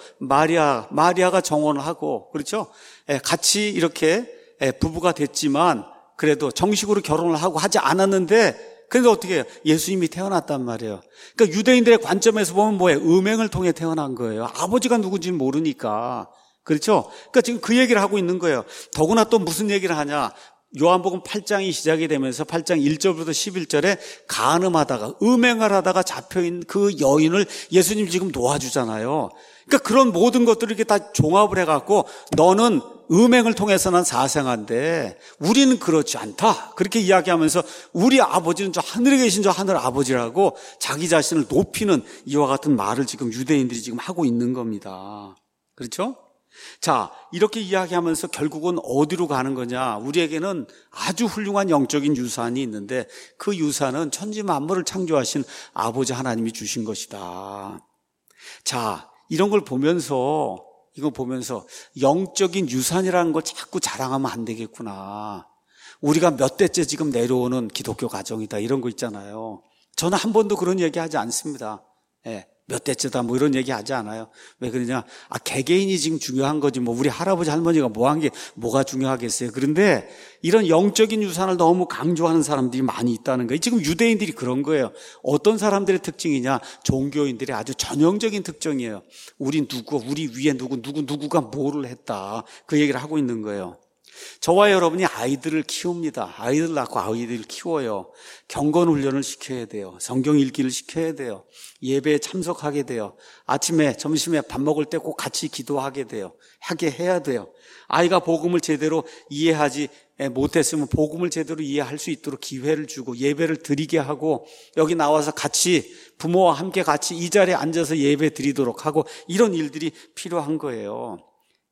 마리아가 정혼을 하고, 그렇죠? 같이 이렇게 부부가 됐지만, 그래도 정식으로 결혼을 하고 하지 않았는데, 그런데 어떻게 해요? 예수님이 태어났단 말이에요. 그러니까 유대인들의 관점에서 보면 뭐예요? 음행을 통해 태어난 거예요. 아버지가 누군지 모르니까. 그렇죠? 그러니까 지금 그 얘기를 하고 있는 거예요. 더구나 또 무슨 얘기를 하냐? 요한복음 8장이 시작이 되면서 8장 1절부터 11절에 간음하다가 음행을 하다가 잡혀있는 그 여인을 예수님 지금 놓아주잖아요. 그러니까 그런 모든 것들을 이렇게 다 종합을 해갖고 너는 음행을 통해서는 사생한데 우리는 그렇지 않다. 그렇게 이야기하면서 우리 아버지는 저 하늘에 계신 저 하늘 아버지라고 자기 자신을 높이는 이와 같은 말을 지금 유대인들이 지금 하고 있는 겁니다. 그렇죠? 자, 이렇게 이야기하면서 결국은 어디로 가는 거냐? 우리에게는 아주 훌륭한 영적인 유산이 있는데 그 유산은 천지 만물을 창조하신 아버지 하나님이 주신 것이다. 자, 이런 걸 보면서 이거 보면서 영적인 유산이라는 걸 자꾸 자랑하면 안 되겠구나. 우리가 몇 대째 지금 내려오는 기독교 가정이다. 이런 거 있잖아요. 저는 한 번도 그런 얘기 하지 않습니다. 몇 대째다 뭐 이런 얘기 하지 않아요. 왜 그러냐? 개개인이 지금 중요한 거지. 뭐 우리 할아버지 할머니가 뭐 한 게 뭐가 중요하겠어요. 그런데 이런 영적인 유산을 너무 강조하는 사람들이 많이 있다는 거예요. 지금 유대인들이 그런 거예요. 어떤 사람들의 특징이냐? 종교인들의 아주 전형적인 특징이에요. 우리 위에 누구가 뭐를 했다. 그 얘기를 하고 있는 거예요. 저와 여러분이 아이들을 키웁니다. 아이들 낳고 아이들을 키워요. 경건 훈련을 시켜야 돼요. 성경 읽기를 시켜야 돼요. 예배에 참석하게 돼요. 아침에 점심에 밥 먹을 때 꼭 같이 기도하게 돼요. 하게 해야 돼요. 아이가 복음을 제대로 이해하지 못했으면 복음을 제대로 이해할 수 있도록 기회를 주고 예배를 드리게 하고 여기 나와서 같이 부모와 함께 같이 이 자리에 앉아서 예배 드리도록 하고 이런 일들이 필요한 거예요.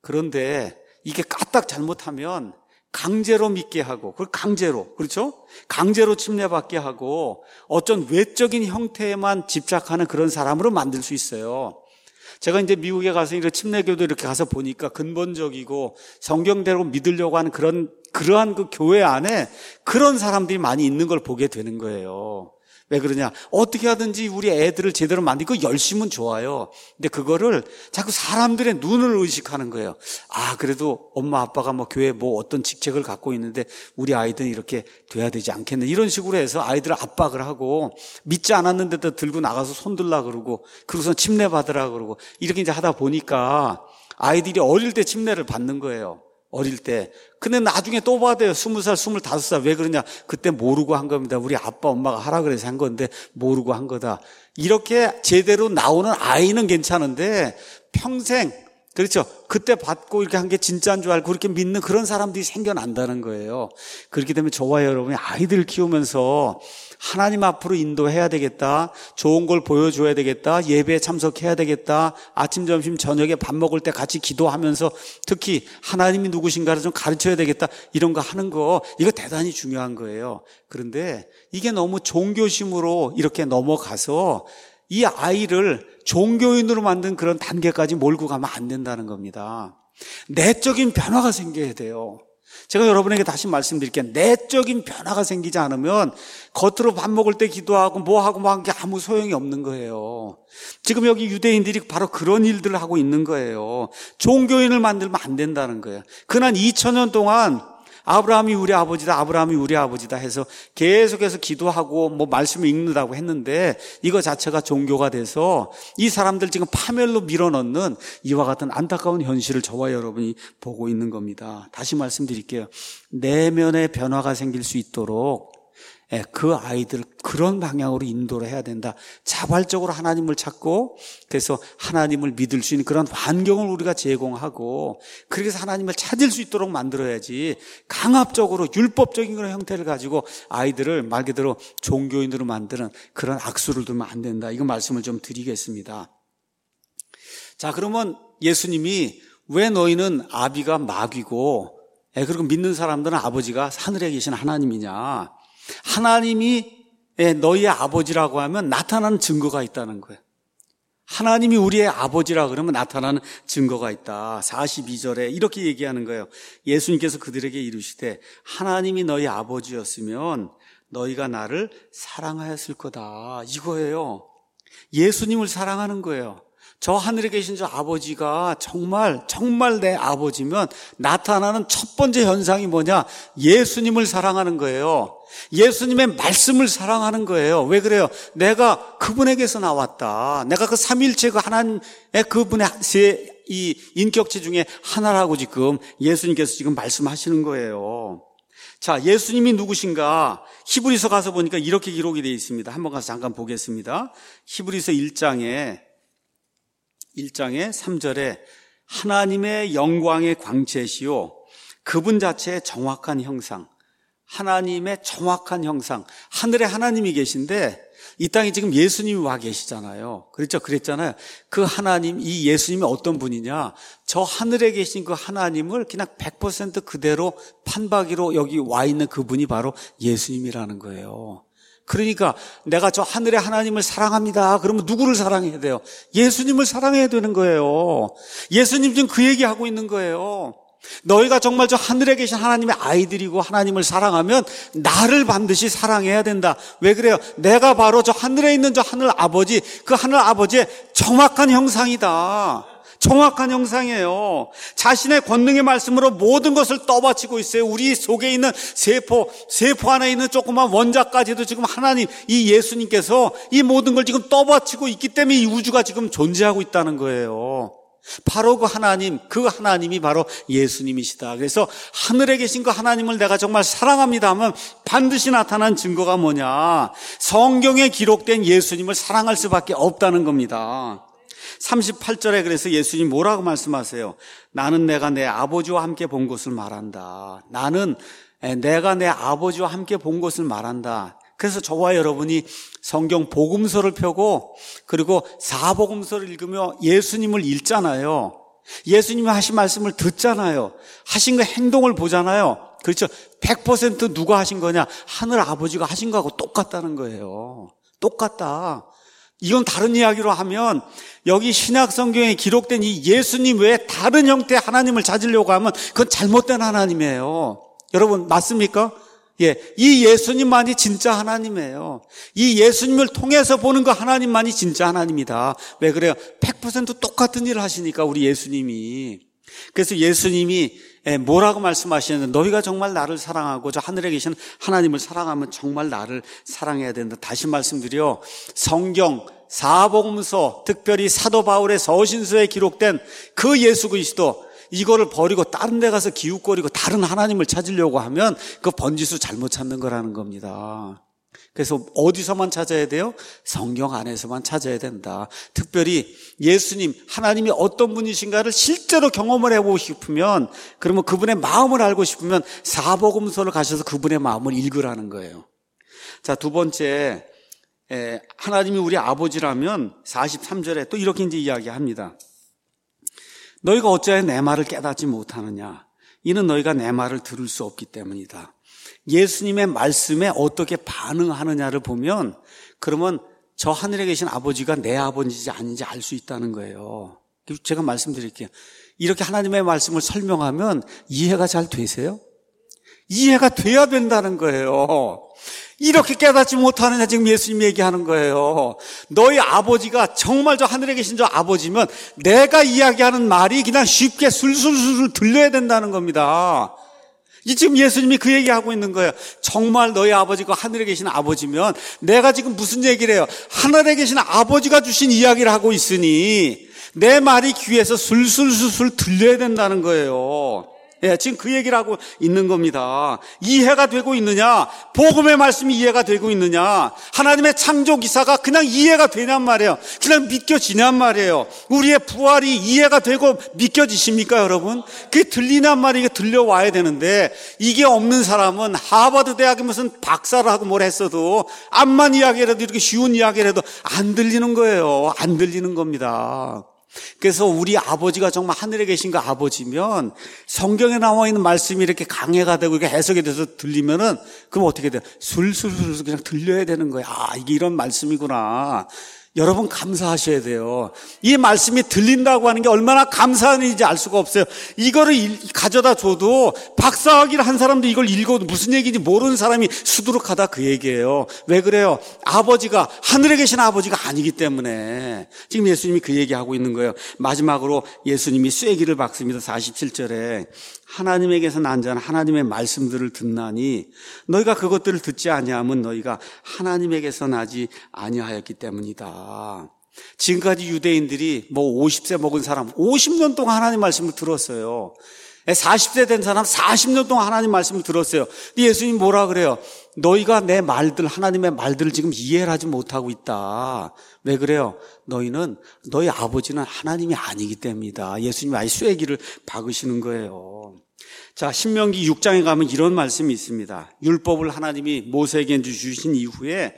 그런데 이게 까딱 잘못하면 강제로 믿게 하고, 그걸 강제로, 그렇죠? 강제로 침례받게 하고 어떤 외적인 형태에만 집착하는 그런 사람으로 만들 수 있어요. 제가 이제 미국에 가서 이렇게 침례교도 이렇게 가서 보니까 근본적이고 성경대로 믿으려고 하는 그러한 그 교회 안에 그런 사람들이 많이 있는 걸 보게 되는 거예요. 왜 그러냐? 어떻게 하든지 우리 애들을 제대로 만들고 열심은 좋아요. 근데 그거를 자꾸 사람들의 눈을 의식하는 거예요. 그래도 엄마 아빠가 뭐 교회에 뭐 어떤 직책을 갖고 있는데 우리 아이들은 이렇게 돼야 되지 않겠네. 이런 식으로 해서 아이들을 압박을 하고 믿지 않았는데도 들고 나가서 손들라 그러고 그러고서 침례 받으라 그러고 이렇게 이제 하다 보니까 아이들이 어릴 때 침례를 받는 거예요. 어릴 때. 근데 나중에 또 받아요. 20살, 25살. 왜 그러냐? 그때 모르고 한 겁니다. 우리 아빠, 엄마가 하라 그래서 한 건데 모르고 한 거다. 이렇게 제대로 나오는 아이는 괜찮은데 평생, 그렇죠? 그때 받고 이렇게 한 게 진짜인 줄 알고 그렇게 믿는 그런 사람들이 생겨난다는 거예요. 그렇기 때문에 저와 여러분이 아이들 키우면서 하나님 앞으로 인도해야 되겠다. 좋은 걸 보여줘야 되겠다. 예배에 참석해야 되겠다. 아침, 점심, 저녁에 밥 먹을 때 같이 기도하면서 특히 하나님이 누구신가를 좀 가르쳐야 되겠다. 이런 거 하는 거 이거 대단히 중요한 거예요. 그런데 이게 너무 종교심으로 이렇게 넘어가서 이 아이를 종교인으로 만든 그런 단계까지 몰고 가면 안 된다는 겁니다. 내적인 변화가 생겨야 돼요. 제가 여러분에게 다시 말씀드릴게요. 내적인 변화가 생기지 않으면 겉으로 밥 먹을 때 기도하고 뭐하고 뭐 한 게 아무 소용이 없는 거예요. 지금 여기 유대인들이 바로 그런 일들을 하고 있는 거예요. 종교인을 만들면 안 된다는 거예요. 그난 2000년 동안 아브라함이 우리 아버지다 해서 계속해서 기도하고 뭐 말씀을 읽는다고 했는데 이거 자체가 종교가 돼서 이 사람들 지금 파멸로 밀어넣는 이와 같은 안타까운 현실을 저와 여러분이 보고 있는 겁니다. 다시 말씀드릴게요. 내면의 변화가 생길 수 있도록 그 아이들 그런 방향으로 인도를 해야 된다. 자발적으로 하나님을 찾고 그래서 하나님을 믿을 수 있는 그런 환경을 우리가 제공하고 그래서 하나님을 찾을 수 있도록 만들어야지 강압적으로 율법적인 그런 형태를 가지고 아이들을 말 그대로 종교인으로 만드는 그런 악수를 두면 안 된다. 이거 말씀을 좀 드리겠습니다. 자, 그러면 예수님이 왜 너희는 아비가 마귀고 그리고 믿는 사람들은 아버지가 하늘에 계신 하나님이냐? 하나님이 너희의 아버지라고 하면 나타나는 증거가 있다는 거예요. 하나님이 우리의 아버지라 그러면 나타나는 증거가 있다. 42절에 이렇게 얘기하는 거예요. 예수님께서 그들에게 이르시되 하나님이 너희 아버지였으면 너희가 나를 사랑하였을 거다. 이거예요. 예수님을 사랑하는 거예요. 저 하늘에 계신 저 아버지가 정말 내 아버지면 나타나는 첫 번째 현상이 뭐냐? 예수님을 사랑하는 거예요. 예수님의 말씀을 사랑하는 거예요. 왜 그래요? 내가 그분에게서 나왔다. 내가 그 삼위일체 그 하나님의 그분의 이 인격체 중에 하나라고 지금 예수님께서 지금 말씀하시는 거예요. 자, 예수님이 누구신가? 히브리서 가서 보니까 이렇게 기록이 되어 있습니다. 한번 가서 잠깐 보겠습니다. 히브리서 1장에 3절에 하나님의 영광의 광채시요 그분 자체의 정확한 형상, 하나님의 정확한 형상, 하늘에 하나님이 계신데 이 땅에 지금 예수님이 와 계시잖아요. 그렇죠? 그랬잖아요. 그 하나님, 이 예수님이 어떤 분이냐? 저 하늘에 계신 그 하나님을 그냥 100% 그대로 판박이로 여기 와 있는 그분이 바로 예수님이라는 거예요. 그러니까 내가 저 하늘의 하나님을 사랑합니다. 그러면 누구를 사랑해야 돼요? 예수님을 사랑해야 되는 거예요. 예수님 지금 그 얘기하고 있는 거예요. 너희가 정말 저 하늘에 계신 하나님의 아이들이고 하나님을 사랑하면 나를 반드시 사랑해야 된다. 왜 그래요? 내가 바로 저 하늘에 있는 저 하늘 아버지, 그 하늘 아버지의 정확한 형상이다. 정확한 형상이에요. 자신의 권능의 말씀으로 모든 것을 떠받치고 있어요. 우리 속에 있는 세포 안에 있는 조그만 원자까지도 지금 하나님, 이 예수님께서 이 모든 걸 지금 떠받치고 있기 때문에 이 우주가 지금 존재하고 있다는 거예요. 바로 그 하나님이 바로 예수님이시다. 그래서 하늘에 계신 그 하나님을 내가 정말 사랑합니다 하면 반드시 나타난 증거가 뭐냐? 성경에 기록된 예수님을 사랑할 수밖에 없다는 겁니다. 38절에 그래서 예수님 뭐라고 말씀하세요? 나는 내가 내 아버지와 함께 본 것을 말한다. 나는 내가 내 아버지와 함께 본 것을 말한다. 그래서 저와 여러분이 성경 복음서를 펴고 그리고 사복음서를 읽으며 예수님을 읽잖아요. 예수님이 하신 말씀을 듣잖아요. 하신 그 행동을 보잖아요. 그렇죠? 100% 누가 하신 거냐? 하늘 아버지가 하신 거하고 똑같다는 거예요. 똑같다. 이건 다른 이야기로 하면 여기 신약 성경에 기록된 이 예수님 외에 다른 형태의 하나님을 찾으려고 하면 그건 잘못된 하나님이에요. 여러분 맞습니까? 예, 이 예수님만이 진짜 하나님이에요. 이 예수님을 통해서 보는 그 하나님만이 진짜 하나님이다. 왜 그래요? 100% 똑같은 일을 하시니까 우리 예수님이. 그래서 예수님이 뭐라고 말씀하시는데 너희가 정말 나를 사랑하고 저 하늘에 계신 하나님을 사랑하면 정말 나를 사랑해야 된다. 다시 말씀드려 성경 사복음서 특별히 사도 바울의 서신서에 기록된 그 예수 그리스도 이거를 버리고 다른 데 가서 기웃거리고 다른 하나님을 찾으려고 하면 그 번지수 잘못 찾는 거라는 겁니다. 그래서 어디서만 찾아야 돼요? 성경 안에서만 찾아야 된다. 특별히 예수님, 하나님이 어떤 분이신가를 실제로 경험을 해보고 싶으면 그러면 그분의 마음을 알고 싶으면 사복음서를 가셔서 그분의 마음을 읽으라는 거예요. 자, 두 번째, 하나님이 우리 아버지라면 43절에 또 이렇게 이제 이야기합니다. 너희가 어찌하여 내 말을 깨닫지 못하느냐? 이는 너희가 내 말을 들을 수 없기 때문이다. 예수님의 말씀에 어떻게 반응하느냐를 보면 그러면 저 하늘에 계신 아버지가 내 아버지인지 아닌지 알 수 있다는 거예요. 제가 말씀드릴게요. 이렇게 하나님의 말씀을 설명하면 이해가 잘 되세요? 이해가 돼야 된다는 거예요. 이렇게 깨닫지 못하느냐 지금 예수님이 얘기하는 거예요. 너희 아버지가 정말 저 하늘에 계신 저 아버지면 내가 이야기하는 말이 그냥 쉽게 술술술 들려야 된다는 겁니다. 이 지금 예수님이 그 얘기하고 있는 거예요. 정말 너희 아버지가 하늘에 계신 아버지면 내가 지금 무슨 얘기를 해요? 하늘에 계신 아버지가 주신 이야기를 하고 있으니 내 말이 귀에서 술술술 들려야 된다는 거예요. 예, 지금 그 얘기를 하고 있는 겁니다. 이해가 되고 있느냐? 복음의 말씀이 이해가 되고 있느냐? 하나님의 창조 기사가 그냥 이해가 되냔 말이에요. 그냥 믿겨지냔 말이에요. 우리의 부활이 이해가 되고 믿겨지십니까, 여러분? 그게 들리냔 말이에요. 들려와야 되는데 이게 없는 사람은 하버드 대학에 무슨 박사를 하고 뭘 했어도 암만 이야기를 해도 이렇게 쉬운 이야기를 해도 안 들리는 거예요. 안 들리는 겁니다. 그래서 우리 아버지가 정말 하늘에 계신 그 아버지면 성경에 나와 있는 말씀이 이렇게 강해가 되고 이렇게 해석이 돼서 들리면은 그럼 어떻게 돼요? 술술술 그냥 들려야 되는 거예요. 아, 이게 이런 말씀이구나. 여러분 감사하셔야 돼요. 이 말씀이 들린다고 하는 게 얼마나 감사한 일인지 알 수가 없어요. 이거를 가져다 줘도 박사학위를 한 사람도 이걸 읽어도 무슨 얘기인지 모르는 사람이 수두룩하다 그 얘기예요. 왜 그래요? 아버지가 하늘에 계신 아버지가 아니기 때문에 지금 예수님이 그 얘기하고 있는 거예요. 마지막으로 예수님이 쐐기를 박습니다. 47절에 하나님에게서 난 자는 하나님의 말씀들을 듣나니 너희가 그것들을 듣지 아니하면 너희가 하나님에게서 나지 아니하였기 때문이다. 지금까지 유대인들이 50세 먹은 사람 50년 동안 하나님 말씀을 들었어요. 40세 된 사람 40년 동안 하나님 말씀을 들었어요. 근데 예수님 뭐라 그래요? 너희가 내 말들, 하나님의 말들을 지금 이해를 하지 못하고 있다. 왜 그래요? 너희 아버지는 하나님이 아니기 때문이다. 예수님이 아예 쐐기를 박으시는 거예요. 자, 신명기 6장에 가면 이런 말씀이 있습니다. 율법을 하나님이 모세에게 주신 이후에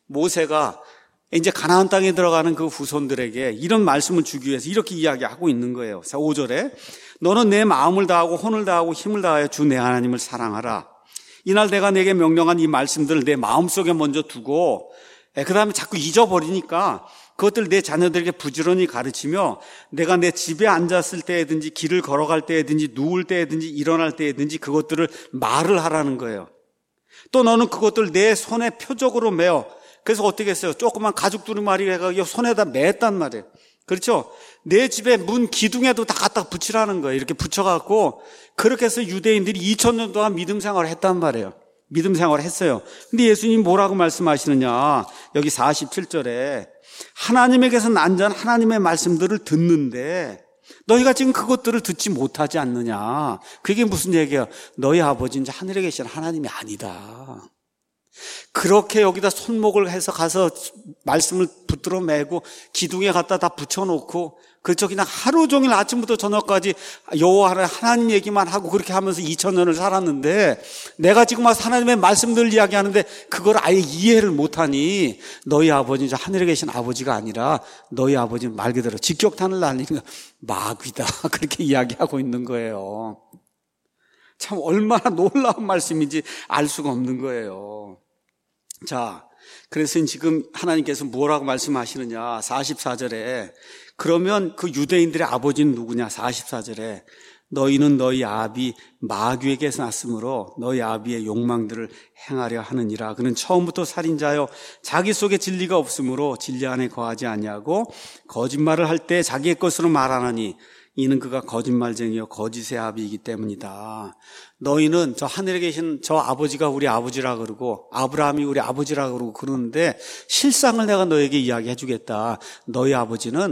모세가 이제 가나안 땅에 들어가는 그 후손들에게 이런 말씀을 주기 위해서 이렇게 이야기하고 있는 거예요. 5절에 너는 내 마음을 다하고 혼을 다하고 힘을 다하여 주 내 하나님을 사랑하라. 이날 내가 내게 명령한 이 말씀들을 내 마음속에 먼저 두고 그 다음에 자꾸 잊어버리니까 그것들 내 자녀들에게 부지런히 가르치며 내가 내 집에 앉았을 때든지 길을 걸어갈 때든지 누울 때든지 일어날 때든지 그것들을 말을 하라는 거예요. 또 너는 그것들 내 손에 표적으로 매어. 그래서 어떻게 했어요? 조그만 가죽 두루마리 해가지고 손에다 맸단 말이에요. 그렇죠? 내 집에 문 기둥에도 다 갖다 붙이라는 거예요. 이렇게 붙여갖고 그렇게 해서 유대인들이 2000년 동안 믿음 생활을 했단 말이에요. 믿음 생활을 했어요. 근데 예수님 뭐라고 말씀하시느냐? 여기 47절에 하나님에게서 난 자는 하나님의 말씀들을 듣는데 너희가 지금 그것들을 듣지 못하지 않느냐? 그게 무슨 얘기야? 너희 아버지는 하늘에 계신 하나님이 아니다. 그렇게 여기다 손목을 해서 가서 말씀을 붙들어 매고 기둥에 갖다 다 붙여놓고 그렇죠. 그냥 하루 종일 아침부터 저녁까지 여호와 하나님 얘기만 하고 그렇게 하면서 2000년을 살았는데 내가 지금 와서 하나님의 말씀들을 이야기하는데 그걸 아예 이해를 못하니 너희 아버지는 하늘에 계신 아버지가 아니라 너희 아버지는 말 그대로 직격탄을 날리는 마귀다. 그렇게 이야기하고 있는 거예요. 참 얼마나 놀라운 말씀인지 알 수가 없는 거예요. 자, 그래서 지금 하나님께서 뭐라고 말씀하시느냐? 44절에 그러면 그 유대인들의 아버지는 누구냐? 44절에 너희는 너희 아비 마귀에게서 났으므로 너희 아비의 욕망들을 행하려 하느니라. 그는 처음부터 살인자요 자기 속에 진리가 없으므로 진리 안에 거하지 아니하고 거짓말을 할 때 자기의 것으로 말하나니 이는 그가 거짓말쟁이요 거짓의 아비이기 때문이다. 너희는 저 하늘에 계신 저 아버지가 우리 아버지라 그러고 아브라함이 우리 아버지라 그러고 그러는데 실상을 내가 너에게 이야기해 주겠다. 너희 아버지는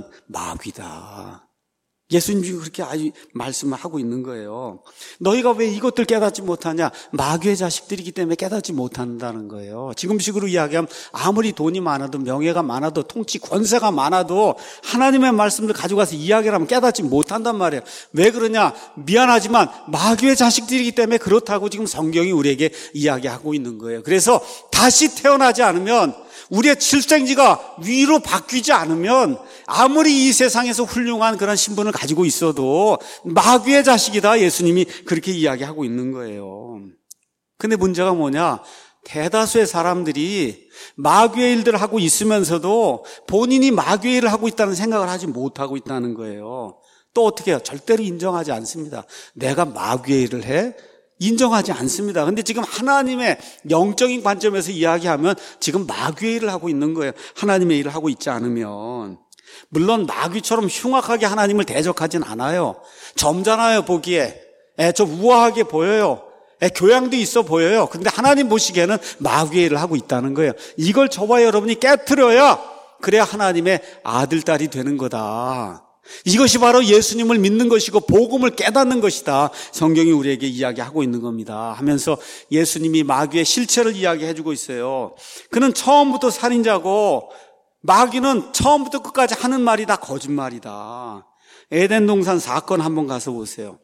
마귀다. 예수님이 그렇게 아주 말씀을 하고 있는 거예요. 너희가 왜 이것들 깨닫지 못하냐? 마귀의 자식들이기 때문에 깨닫지 못한다는 거예요. 지금식으로 이야기하면 아무리 돈이 많아도 명예가 많아도 통치 권세가 많아도 하나님의 말씀을 가져가서 이야기를 하면 깨닫지 못한단 말이에요. 왜 그러냐? 미안하지만 마귀의 자식들이기 때문에 그렇다고 지금 성경이 우리에게 이야기하고 있는 거예요. 그래서 다시 태어나지 않으면 우리의 출생지가 위로 바뀌지 않으면 아무리 이 세상에서 훌륭한 그런 신분을 가지고 있어도 마귀의 자식이다. 예수님이 그렇게 이야기하고 있는 거예요. 근데 문제가 뭐냐? 대다수의 사람들이 마귀의 일들을 하고 있으면서도 본인이 마귀의 일을 하고 있다는 생각을 하지 못하고 있다는 거예요. 또 어떻게 해요? 절대로 인정하지 않습니다. 내가 마귀의 일을 해? 인정하지 않습니다. 근데 지금 하나님의 영적인 관점에서 이야기하면 지금 마귀의 일을 하고 있는 거예요. 하나님의 일을 하고 있지 않으면. 물론 마귀처럼 흉악하게 하나님을 대적하진 않아요. 점잖아요, 보기에. 좀 우아하게 보여요. 교양도 있어 보여요. 근데 하나님 보시기에는 마귀의 일을 하고 있다는 거예요. 이걸 저와 여러분이 깨트려야 그래야 하나님의 아들, 딸이 되는 거다. 이것이 바로 예수님을 믿는 것이고 복음을 깨닫는 것이다. 성경이 우리에게 이야기하고 있는 겁니다. 하면서 예수님이 마귀의 실체를 이야기해주고 있어요. 그는 처음부터 살인자고 마귀는 처음부터 끝까지 하는 말이 다 거짓말이다. 에덴 동산 사건 한번 가서 보세요.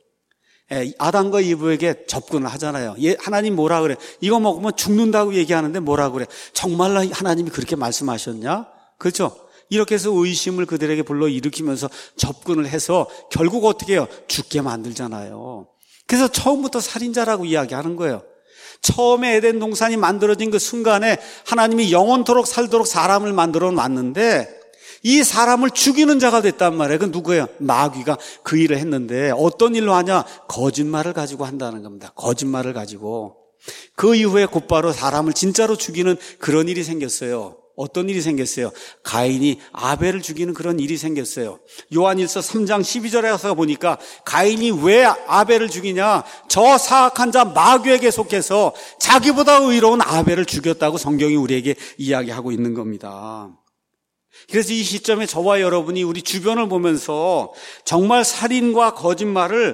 아담과 이브에게 접근을 하잖아요. 하나님 뭐라 그래? 이거 먹으면 죽는다고 얘기하는데 뭐라 그래? 정말로 하나님이 그렇게 말씀하셨냐? 그렇죠? 이렇게 해서 의심을 그들에게 불러일으키면서 접근을 해서 결국 어떻게 해요? 죽게 만들잖아요. 그래서 처음부터 살인자라고 이야기하는 거예요. 처음에 에덴 동산이 만들어진 그 순간에 하나님이 영원토록 살도록 사람을 만들어 놨는데 이 사람을 죽이는 자가 됐단 말이에요. 그 누구예요? 마귀가 그 일을 했는데 어떤 일로 하냐? 거짓말을 가지고 한다는 겁니다. 거짓말을 가지고. 그 이후에 곧바로 사람을 진짜로 죽이는 그런 일이 생겼어요. 어떤 일이 생겼어요? 가인이 아벨을 죽이는 그런 일이 생겼어요. 요한일서 3장 12절에 가서 보니까 가인이 왜 아벨을 죽이냐? 저 사악한 자 마귀에게 속해서 자기보다 의로운 아벨을 죽였다고 성경이 우리에게 이야기하고 있는 겁니다. 그래서 이 시점에 저와 여러분이 우리 주변을 보면서 정말 살인과 거짓말을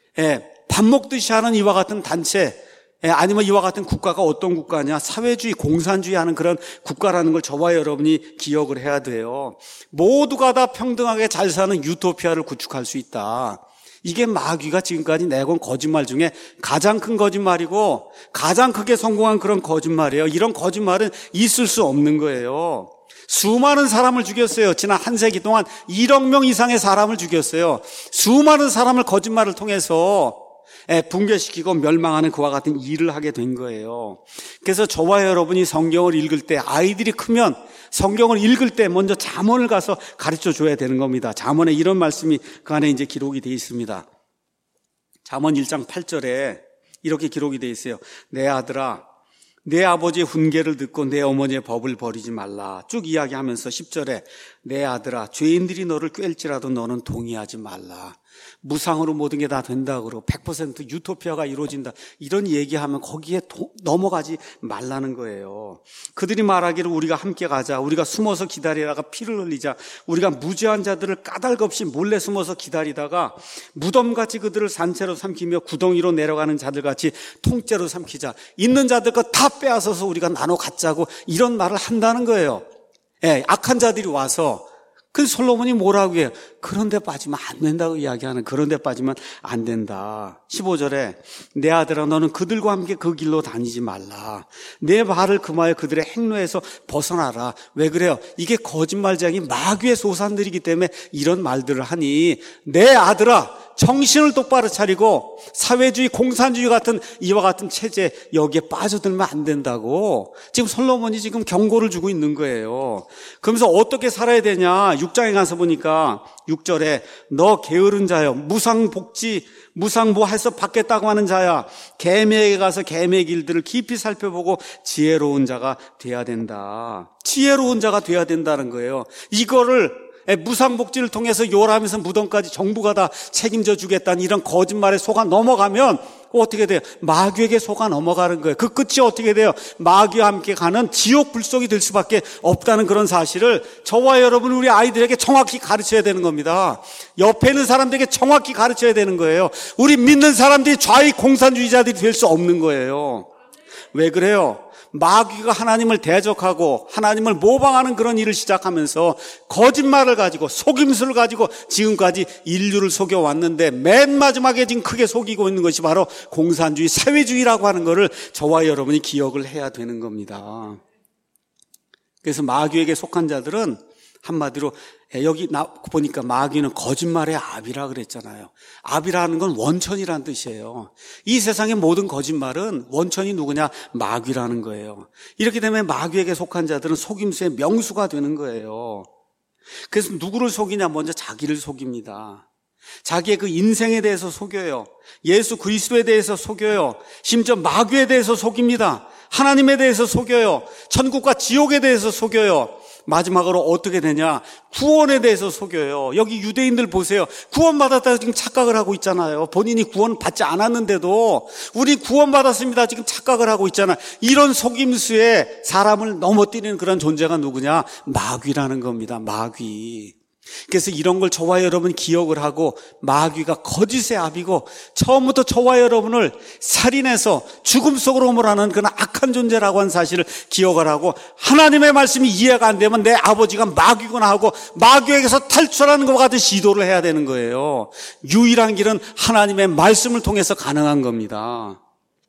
밥 먹듯이 하는 이와 같은 단체, 아니면 이와 같은 국가가 어떤 국가냐? 사회주의, 공산주의 하는 그런 국가라는 걸 저와 여러분이 기억을 해야 돼요. 모두가 다 평등하게 잘 사는 유토피아를 구축할 수 있다. 이게 마귀가 지금까지 내건 거짓말 중에 가장 큰 거짓말이고 가장 크게 성공한 그런 거짓말이에요. 이런 거짓말은 있을 수 없는 거예요. 수많은 사람을 죽였어요. 지난 한 세기 동안 1억 명 이상의 사람을 죽였어요. 수많은 사람을 거짓말을 통해서 붕괴시키고 멸망하는 그와 같은 일을 하게 된 거예요. 그래서 저와 여러분이 성경을 읽을 때, 아이들이 크면 성경을 읽을 때 먼저 잠언을 가서 가르쳐 줘야 되는 겁니다. 잠언에 이런 말씀이 그 안에 이제 기록이 되어 있습니다. 잠언 1장 8절에 이렇게 기록이 되어 있어요. 내 아들아, 내 아버지의 훈계를 듣고 내 어머니의 법을 버리지 말라. 쭉 이야기하면서 10절에 내 아들아, 죄인들이 너를 꿰일지라도 너는 동의하지 말라. 무상으로 모든 게 다 된다 그러고 100% 유토피아가 이루어진다, 이런 얘기하면 거기에 넘어가지 말라는 거예요. 그들이 말하기를 우리가 함께 가자, 우리가 숨어서 기다리다가 피를 흘리자, 우리가 무죄한 자들을 까닭없이 몰래 숨어서 기다리다가 무덤같이 그들을 산채로 삼키며 구덩이로 내려가는 자들같이 통째로 삼키자, 있는 자들 거 다 빼앗아서 우리가 나눠 갖자고 이런 말을 한다는 거예요. 악한 자들이 와서. 그 솔로몬이 뭐라고 해요? 그런 데 빠지면 안 된다고 이야기하는, 그런 데 빠지면 안 된다. 15절에 내 아들아, 너는 그들과 함께 그 길로 다니지 말라. 내 발을 금하여 그들의 행로에서 벗어나라. 왜 그래요? 이게 거짓말쟁이 마귀의 소산들이기 때문에 이런 말들을 하니, 내 아들아, 정신을 똑바로 차리고 사회주의, 공산주의 같은 이와 같은 체제, 여기에 빠져들면 안 된다고 지금 솔로몬이 지금 경고를 주고 있는 거예요. 그러면서 어떻게 살아야 되냐? 6장에 가서 보니까 6절에 너 게으른 자여, 무상보해서 받겠다고 하는 자야, 계매에 가서 계매 길들을 깊이 살펴보고 지혜로운 자가 돼야 된다. 지혜로운 자가 돼야 된다는 거예요. 이거를 무상복지를 통해서 요람에서 무덤까지 정부가 다 책임져 주겠다는 이런 거짓말에 속아 넘어가면 어떻게 돼요? 마귀에게 속아 넘어가는 거예요. 그 끝이 어떻게 돼요? 마귀와 함께 가는 지옥 불속이 될 수밖에 없다는 그런 사실을 저와 여러분, 우리 아이들에게 정확히 가르쳐야 되는 겁니다. 옆에 있는 사람들에게 정확히 가르쳐야 되는 거예요. 우리 믿는 사람들이 좌익 공산주의자들이 될 수 없는 거예요. 왜 그래요? 마귀가 하나님을 대적하고 하나님을 모방하는 그런 일을 시작하면서 거짓말을 가지고 속임수를 가지고 지금까지 인류를 속여왔는데, 맨 마지막에 지금 크게 속이고 있는 것이 바로 공산주의, 사회주의라고 하는 것을 저와 여러분이 기억을 해야 되는 겁니다. 그래서 마귀에게 속한 자들은 한마디로, 여기 보니까 마귀는 거짓말의 압이라 그랬잖아요. 압이라는 건 원천이라는 뜻이에요. 이 세상의 모든 거짓말은 원천이 누구냐? 마귀라는 거예요. 이렇게 되면 마귀에게 속한 자들은 속임수의 명수가 되는 거예요. 그래서 누구를 속이냐? 먼저 자기를 속입니다. 자기의 그 인생에 대해서 속여요. 예수 그리스도에 대해서 속여요. 심지어 마귀에 대해서 속입니다. 하나님에 대해서 속여요. 천국과 지옥에 대해서 속여요. 마지막으로 어떻게 되냐? 구원에 대해서 속여요. 여기 유대인들 보세요. 구원받았다고 지금 착각을 하고 있잖아요. 본인이 구원받지 않았는데도 우리 구원받았습니다, 지금 착각을 하고 있잖아요. 이런 속임수에 사람을 넘어뜨리는 그런 존재가 누구냐? 마귀라는 겁니다. 마귀. 그래서 이런 걸 저와 여러분 기억을 하고, 마귀가 거짓의 압이고 처음부터 저와 여러분을 살인해서 죽음 속으로 몰아넣는 그런 악한 존재라고 하는 사실을 기억을 하고, 하나님의 말씀이 이해가 안 되면 내 아버지가 마귀구나 하고 마귀에게서 탈출하는 것과 같은 시도를 해야 되는 거예요. 유일한 길은 하나님의 말씀을 통해서 가능한 겁니다.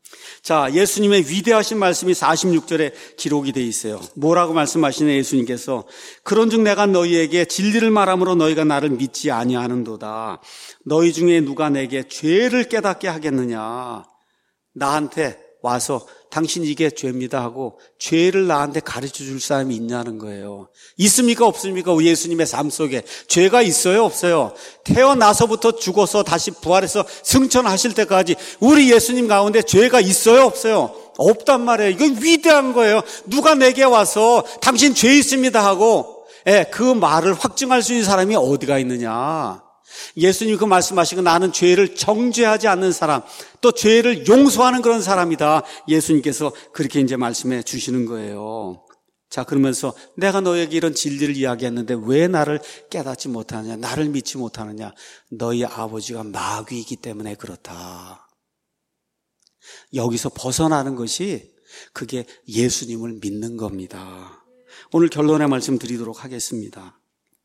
자, 예수님의 위대하신 말씀이 46절에 기록이 되어 있어요. 뭐라고 말씀하시는 예수님께서 그런즉 내가 너희에게 진리를 말함으로 너희가 나를 믿지 아니하는도다. 너희 중에 누가 내게 죄를 깨닫게 하겠느냐. 나한테 와서 당신 이게 죄입니다 하고 죄를 나한테 가르쳐 줄 사람이 있냐는 거예요. 있습니까 없습니까? 우리 예수님의 삶 속에 죄가 있어요 없어요? 태어나서부터 죽어서 다시 부활해서 승천하실 때까지 우리 예수님 가운데 죄가 있어요 없어요? 없단 말이에요. 이건 위대한 거예요. 누가 내게 와서 당신 죄 있습니다 하고 그 말을 확증할 수 있는 사람이 어디가 있느냐. 예수님이 그 말씀하시고 나는 죄를 정죄하지 않는 사람, 또 죄를 용서하는 그런 사람이다. 예수님께서 그렇게 이제 말씀해 주시는 거예요. 자, 그러면서 내가 너에게 이런 진리를 이야기했는데 왜 나를 깨닫지 못하느냐, 나를 믿지 못하느냐. 너희 아버지가 마귀이기 때문에 그렇다. 여기서 벗어나는 것이 그게 예수님을 믿는 겁니다. 오늘 결론의 말씀 드리도록 하겠습니다.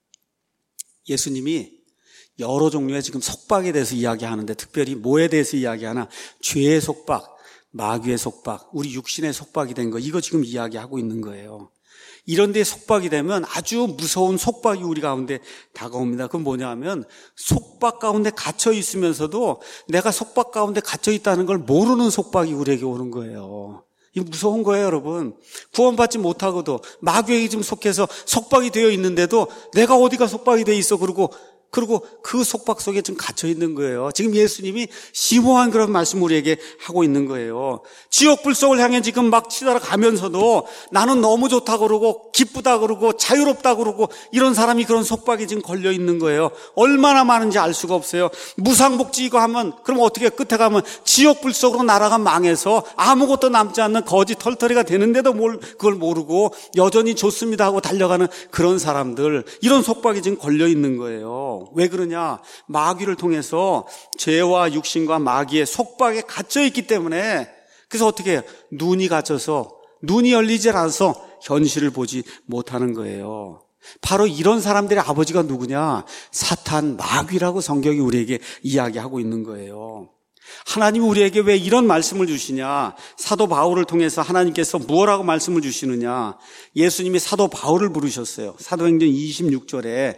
예수님이 여러 종류의 지금 속박에 대해서 이야기하는데 특별히 뭐에 대해서 이야기하나? 죄의 속박, 마귀의 속박, 우리 육신의 속박이 된 거, 이거 지금 이야기하고 있는 거예요. 이런 데 속박이 되면 아주 무서운 속박이 우리 가운데 다가옵니다. 그건 뭐냐 하면 속박 가운데 갇혀 있으면서도 내가 속박 가운데 갇혀 있다는 걸 모르는 속박이 우리에게 오는 거예요. 이거 무서운 거예요, 여러분. 구원받지 못하고도 마귀에게 지금 속해서 속박이 되어 있는데도 내가 어디가 속박이 되어 있어 그러고 그 속박 속에 좀 갇혀 있는 거예요. 지금 예수님이 심오한 그런 말씀을 우리에게 하고 있는 거예요. 지옥 불속을 향해 지금 막 치달아가면서도 나는 너무 좋다 그러고 기쁘다 그러고 자유롭다 그러고 이런 사람이 그런 속박이 지금 걸려 있는 거예요. 얼마나 많은지 알 수가 없어요. 무상복지 이거 하면 그럼 어떻게 끝에 가면 지옥 불속으로 나라가 망해서 아무것도 남지 않는 거지 털터리가 되는데도 그걸 모르고 여전히 좋습니다 하고 달려가는 그런 사람들, 이런 속박이 지금 걸려 있는 거예요. 왜 그러냐? 마귀를 통해서 죄와 육신과 마귀의 속박에 갇혀 있기 때문에. 그래서 어떻게 해요? 눈이 갇혀서 눈이 열리지 않아서 현실을 보지 못하는 거예요. 바로 이런 사람들의 아버지가 누구냐? 사탄, 마귀라고 성경이 우리에게 이야기하고 있는 거예요. 하나님이 우리에게 왜 이런 말씀을 주시냐? 사도 바울을 통해서 하나님께서 무엇라고 말씀을 주시느냐? 예수님이 사도 바울을 부르셨어요. 사도행전 26장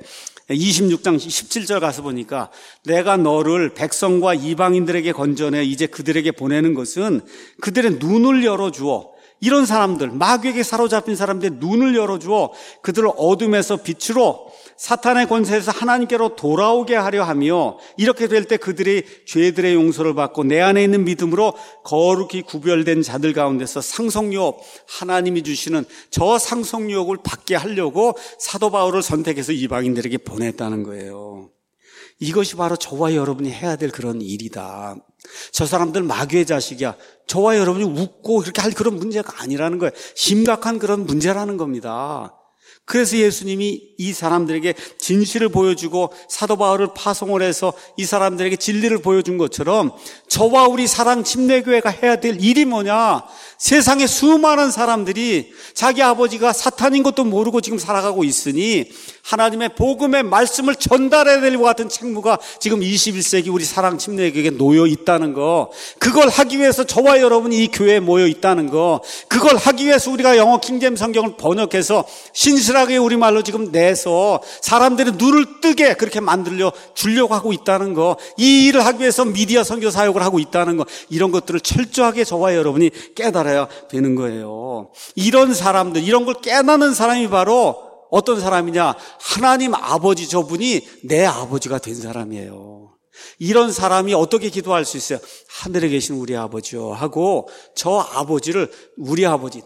17절 가서 보니까 내가 너를 백성과 이방인들에게 건져내 이제 그들에게 보내는 것은 그들의 눈을 열어주어, 이런 사람들, 마귀에게 사로잡힌 사람들의 눈을 열어주어 그들을 어둠에서 빛으로 사탄의 권세에서 하나님께로 돌아오게 하려 하며, 이렇게 될 때 그들이 죄들의 용서를 받고 내 안에 있는 믿음으로 거룩히 구별된 자들 가운데서 상속유업, 하나님이 주시는 저 상속유업을 받게 하려고 사도 바울을 선택해서 이방인들에게 보냈다는 거예요. 이것이 바로 저와 여러분이 해야 될 그런 일이다. 저 사람들 마귀의 자식이야. 저와 여러분이 웃고 그렇게 할 그런 문제가 아니라는 거예요. 심각한 그런 문제라는 겁니다. 그래서 예수님이 이 사람들에게 진실을 보여주고 사도 바울을 파송을 해서 이 사람들에게 진리를 보여준 것처럼 저와 우리 사랑 침례교회가 해야 될 일이 뭐냐? 세상에 수많은 사람들이 자기 아버지가 사탄인 것도 모르고 지금 살아가고 있으니 하나님의 복음의 말씀을 전달해야 될 것 같은 책무가 지금 21세기 우리 사랑 침례교회에 놓여 있다는 거, 그걸 하기 위해서 저와 여러분이 이 교회에 모여 있다는 거, 그걸 하기 위해서 우리가 영어 킹제임 성경을 번역해서 신실하게 우리말로 지금 내서 사람들의 눈을 뜨게 그렇게 만들려 주려고 하고 있다는 거, 이 일을 하기 위해서 미디어 선교 사역을 하고 있다는 거, 이런 것들을 철저하게 저와 여러분이 깨달아야 되는 거예요. 이런 사람들, 이런 걸 깨닫는 사람이 바로 어떤 사람이냐? 하나님 아버지, 저분이 내 아버지가 된 사람이에요. 이런 사람이 어떻게 기도할 수 있어요? 하늘에 계신 우리 아버지요 하고 저 아버지를 우리 아버지,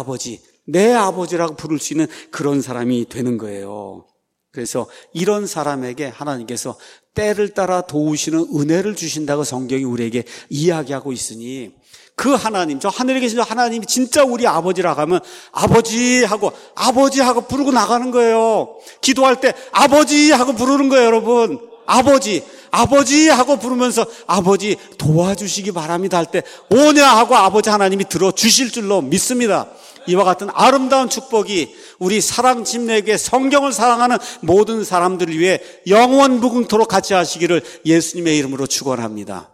내 아버지라고 부를 수 있는 그런 사람이 되는 거예요. 그래서 이런 사람에게 하나님께서 때를 따라 도우시는 은혜를 주신다고 성경이 우리에게 이야기하고 있으니, 그 하나님, 저 하늘에 계신 하나님이 진짜 우리 아버지라고 하면 아버지 하고 부르고 나가는 거예요. 기도할 때 아버지 하고 부르는 거예요, 여러분. 아버지 하고 부르면서 아버지 도와주시기 바랍니다 할 때 오냐 하고 아버지 하나님이 들어주실 줄로 믿습니다. 이와 같은 아름다운 축복이 우리 사랑 침례교회 성경을 사랑하는 모든 사람들을 위해 영원 무궁토록 같이 하시기를 예수님의 이름으로 축원합니다.